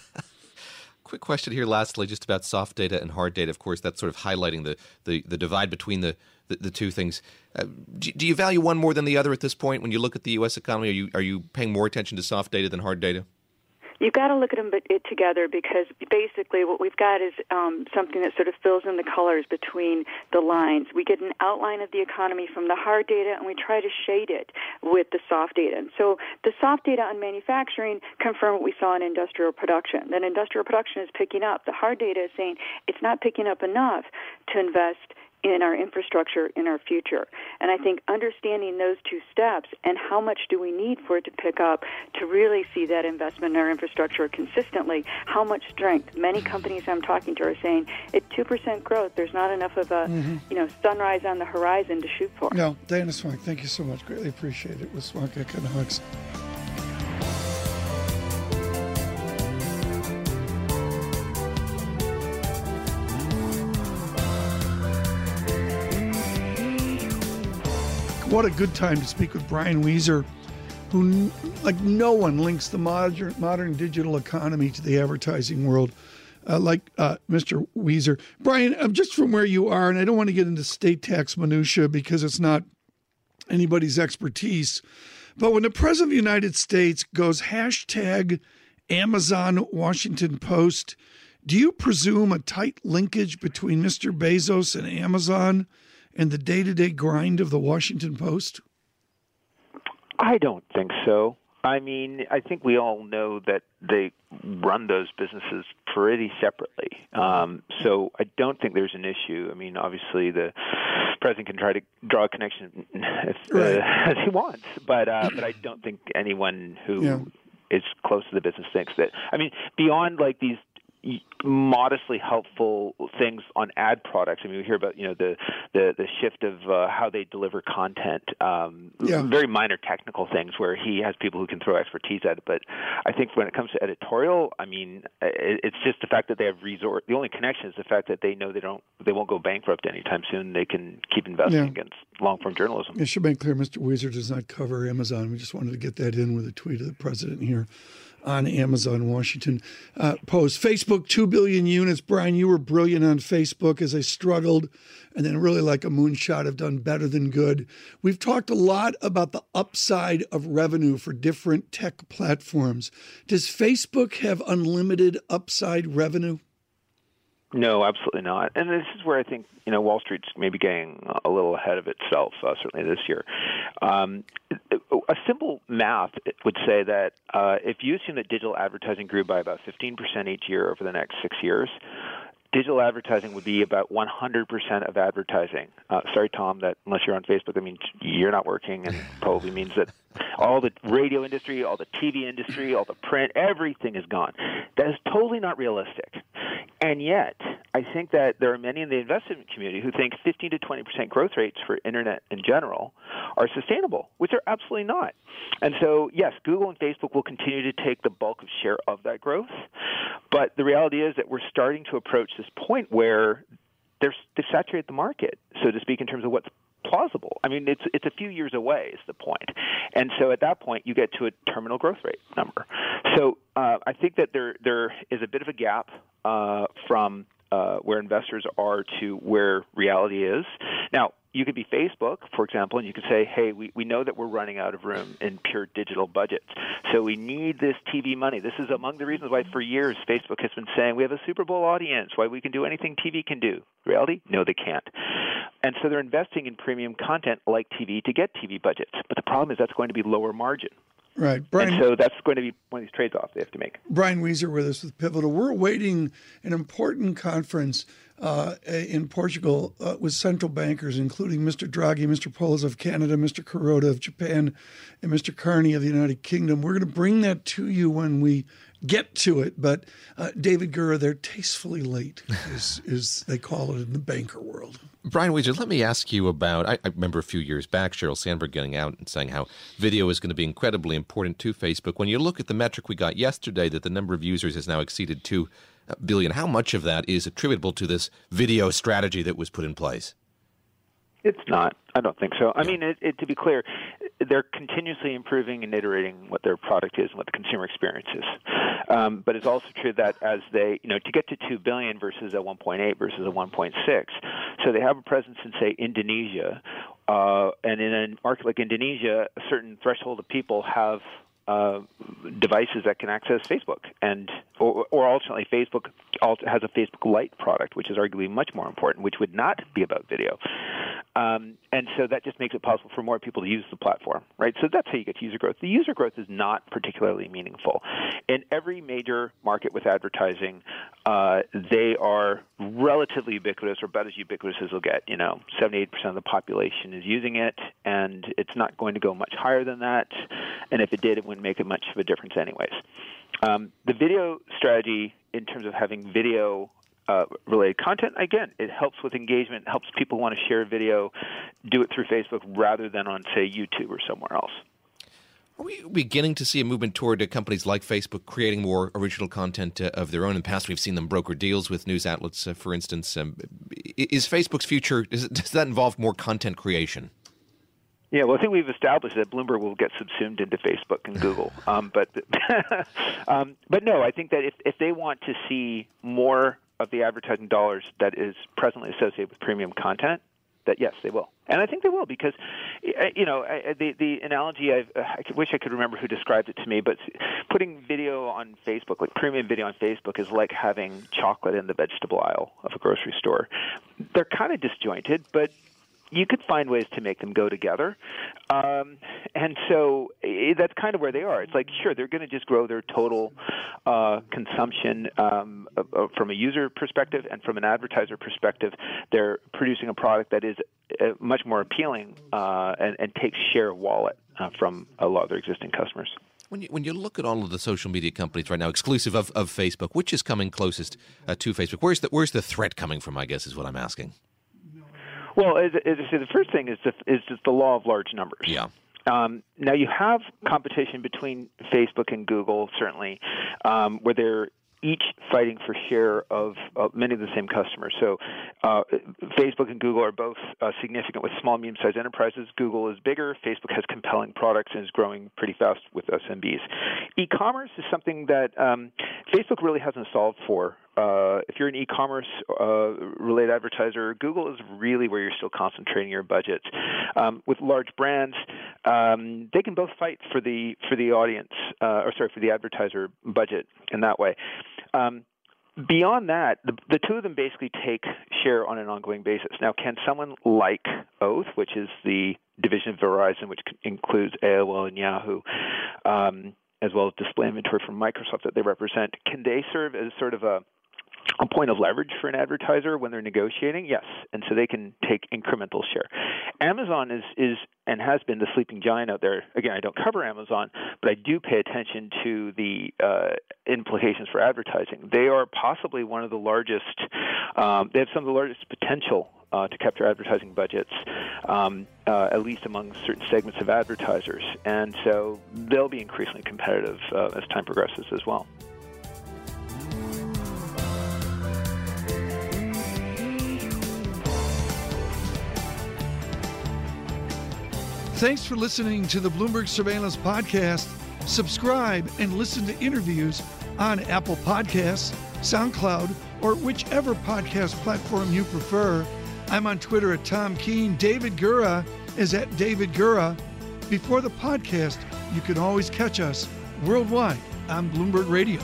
Quick question here lastly, just about soft data and hard data. Of course, that's sort of highlighting the, the, the divide between the, the, the two things. Uh, do, do you value one more than the other at this point when you look at the U S economy? Are you, are you paying more attention to soft data than hard data? You've got to look at them together because basically what we've got is um, something that sort of fills in the colors between the lines. We get an outline of the economy from the hard data and we try to shade it with the soft data. And so the soft data on manufacturing confirm what we saw in industrial production. That industrial production is picking up. The hard data is saying it's not picking up enough to invest in our infrastructure, in our future. And I think understanding those two steps and how much do we need for it to pick up to really see that investment in our infrastructure consistently, how much strength. Many companies I'm talking to are saying at two percent growth, there's not enough of a mm-hmm. you know sunrise on the horizon to shoot for. No, Diana Swonk, thank you so much. Greatly appreciate it with Swonk Economics. What a good time to speak with Brian Wieser, who, like no one, links the modern, modern digital economy to the advertising world, uh, like uh, Mister Wieser. Brian, uh, just from where you are, and I don't want to get into state tax minutia because it's not anybody's expertise, but when the President of the United States goes hashtag Amazon Washington Post, do you presume a tight linkage between Mister Bezos and Amazon and the day-to-day grind of the Washington Post? I don't think so. I mean, I think we all know that they run those businesses pretty separately. Um, so I don't think there's an issue. I mean, obviously the president can try to draw a connection if, right. uh, as he wants, but uh, but I don't think anyone who yeah. is close to the business thinks that. I mean, beyond like these modestly helpful things on ad products. I mean, we hear about, you know, the the, the shift of uh, how they deliver content, um, yeah. very minor technical things where he has people who can throw expertise at it. But I think when it comes to editorial, I mean, it, it's just the fact that they have resort. The only connection is the fact that they know they don't, they won't go bankrupt anytime soon. They can keep investing yeah. against long-form journalism. It should make clear Mister Wieser does not cover Amazon. We just wanted to get that in with a tweet of the president here. on Amazon Washington uh, Post. Facebook, two billion units. Brian, you were brilliant on Facebook as I struggled, and then really like a moonshot have done better than good. We've talked a lot about the upside of revenue for different tech platforms. Does Facebook have unlimited upside revenue? No, absolutely not. And this is where I think, you know, Wall Street's maybe getting a little ahead of itself, uh, certainly this year. Um, a simple math would say that uh, if you assume that digital advertising grew by about fifteen percent each year over the next six years, digital advertising would be about one hundred percent of advertising. Uh, sorry, Tom, that unless you're on Facebook, that means you're not working, and probably means that all the radio industry, all the T V industry, all the print, everything is gone. That is totally not realistic. And yet, I think that there are many in the investment community who think fifteen to twenty percent growth rates for Internet in general are sustainable, which they're absolutely not. And so, yes, Google and Facebook will continue to take the bulk of share of that growth. But the reality is that we're starting to approach this point where they're, they've saturated the market, so to speak, in terms of what's plausible. I mean, it's it's a few years away is the point. And so at that point, you get to a terminal growth rate number. So uh, I think that there there is a bit of a gap uh, from uh, where investors are to where reality is. Now, you could be Facebook, for example, and you could say, hey, we, we know that we're running out of room in pure digital budgets, so we need this T V money. This is among the reasons why for years Facebook has been saying we have a Super Bowl audience, why we can do anything T V can do. Reality? No, they can't. And so they're investing in premium content like T V to get T V budgets. But the problem is that's going to be lower margin. Right. Brian, and so that's going to be one of these trade-offs they have to make. Brian Wieser with us with Pivotal. We're awaiting an important conference uh, in Portugal uh, with central bankers, including Mister Draghi, Mister Polas of Canada, Mister Kuroda of Japan, and Mister Carney of the United Kingdom. We're going to bring that to you when we get to it. But uh, David Gura, they're tastefully late, as, as they call it in the banker world. Brian Wieser, let me ask you about, I, I remember a few years back, Sheryl Sandberg getting out and saying how video is going to be incredibly important to Facebook. When you look at the metric we got yesterday, that the number of users has now exceeded two billion, how much of that is attributable to this video strategy that was put in place? It's not. I don't think so. I mean, it, it, to be clear, they're continuously improving and iterating what their product is and what the consumer experience is. Um, but it's also true that as they, you know, to get to two billion versus a one point eight versus a one point six, so they have a presence in, say, Indonesia, uh, and in a market like Indonesia, a certain threshold of people have uh, devices that can access Facebook, and or, or ultimately Facebook has a Facebook Lite product, which is arguably much more important, which would not be about video. Um, and so that just makes it possible for more people to use the platform, right? So that's how you get user growth. The user growth is not particularly meaningful. In every major market with advertising, uh, they are relatively ubiquitous, or about as ubiquitous as they'll get. You know, seventy-eight percent of the population is using it, and it's not going to go much higher than that. And if it did, it wouldn't make it much of a difference anyways. Um, the video strategy, in terms of having video Uh, related content, again, it helps with engagement, helps people want to share video, do it through Facebook rather than on, say, YouTube or somewhere else. Are we beginning to see a movement toward uh, companies like Facebook creating more original content uh, of their own? In the past, we've seen them broker deals with news outlets, uh, for instance. Um, is Facebook's future, does, it, does that involve more content creation? Yeah, well, I think we've established that Bloomberg will get subsumed into Facebook and Google. Um, but um, but no, I think that if, if they want to see more of the advertising dollars that is presently associated with premium content, that yes, they will. And I think they will because, you know, the the analogy, I've, I wish I could remember who described it to me, but putting video on Facebook, like premium video on Facebook, is like having chocolate in the vegetable aisle of a grocery store. They're kind of disjointed, but you could find ways to make them go together. Um, and so that's kind of where they are. It's like, sure, they're going to just grow their total uh, consumption um, uh, from a user perspective, and from an advertiser perspective, they're producing a product that is uh, much more appealing uh, and, and takes share of wallet uh, from a lot of their existing customers. When you, when you look at all of the social media companies right now, exclusive of, of Facebook, which is coming closest uh, to Facebook? Where's the, where's the threat coming from, I guess, is what I'm asking. Well, as, as I say, the first thing is the, is just the law of large numbers. Yeah. Um, now, you have competition between Facebook and Google, certainly, um, where they're each fighting for share of uh, many of the same customers. So uh, Facebook and Google are both uh, significant with small, medium-sized enterprises. Google is bigger. Facebook has compelling products and is growing pretty fast with S M Bs. E-commerce is something that um, Facebook really hasn't solved for. Uh, if you're an e-commerce uh, related advertiser, Google is really where you're still concentrating your budgets. Um, with large brands, um, they can both fight for the for the audience, uh, or sorry, for the advertiser budget in that way. Um, Beyond that, the, the two of them basically take share on an ongoing basis. Now, can someone like Oath, which is the division of Verizon, which includes A O L and Yahoo, um, as well as display inventory from Microsoft that they represent, can they serve as sort of a a point of leverage for an advertiser when they're negotiating? Yes, and so they can take incremental share. Amazon is, is and has been the sleeping giant out there. Again, I don't cover Amazon, but I do pay attention to the uh, implications for advertising. They are possibly one of the largest, um, they have some of the largest potential uh, to capture advertising budgets, um, uh, at least among certain segments of advertisers. And so they'll be increasingly competitive uh, as time progresses as well. Thanks for listening to the Bloomberg Surveillance Podcast. Subscribe and listen to interviews on Apple Podcasts, SoundCloud, or whichever podcast platform you prefer. I'm on Twitter at Tom Keene. David Gura is at David Gura. Before the podcast, you can always catch us worldwide on Bloomberg Radio.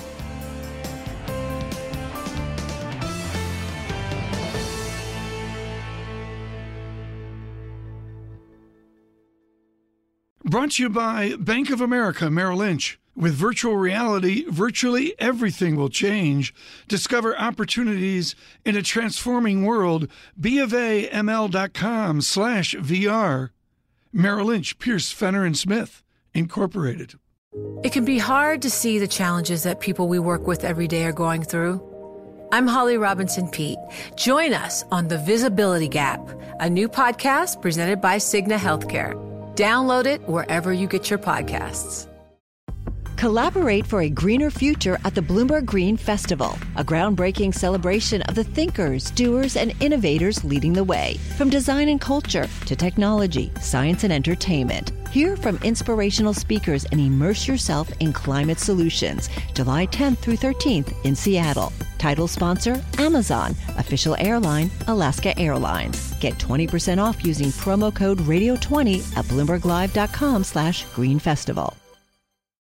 Brought to you by Bank of America Merrill Lynch. With virtual reality, virtually everything will change. Discover opportunities in a transforming world. BofAML.com slash VR. Merrill Lynch, Pierce, Fenner and Smith, Incorporated. It can be hard to see the challenges that people we work with every day are going through. I'm Holly Robinson Peete. Join us on The Visibility Gap, a new podcast presented by Cigna Healthcare. Download it wherever you get your podcasts. Collaborate for a greener future at the Bloomberg Green Festival, a groundbreaking celebration of the thinkers, doers, and innovators leading the way. From design and culture to technology, science, and entertainment. Hear from inspirational speakers and immerse yourself in climate solutions. July tenth through thirteenth in Seattle. Title sponsor, Amazon. Official airline, Alaska Airlines. Get twenty percent off using promo code radio twenty at bloomberglive.com slash green festival.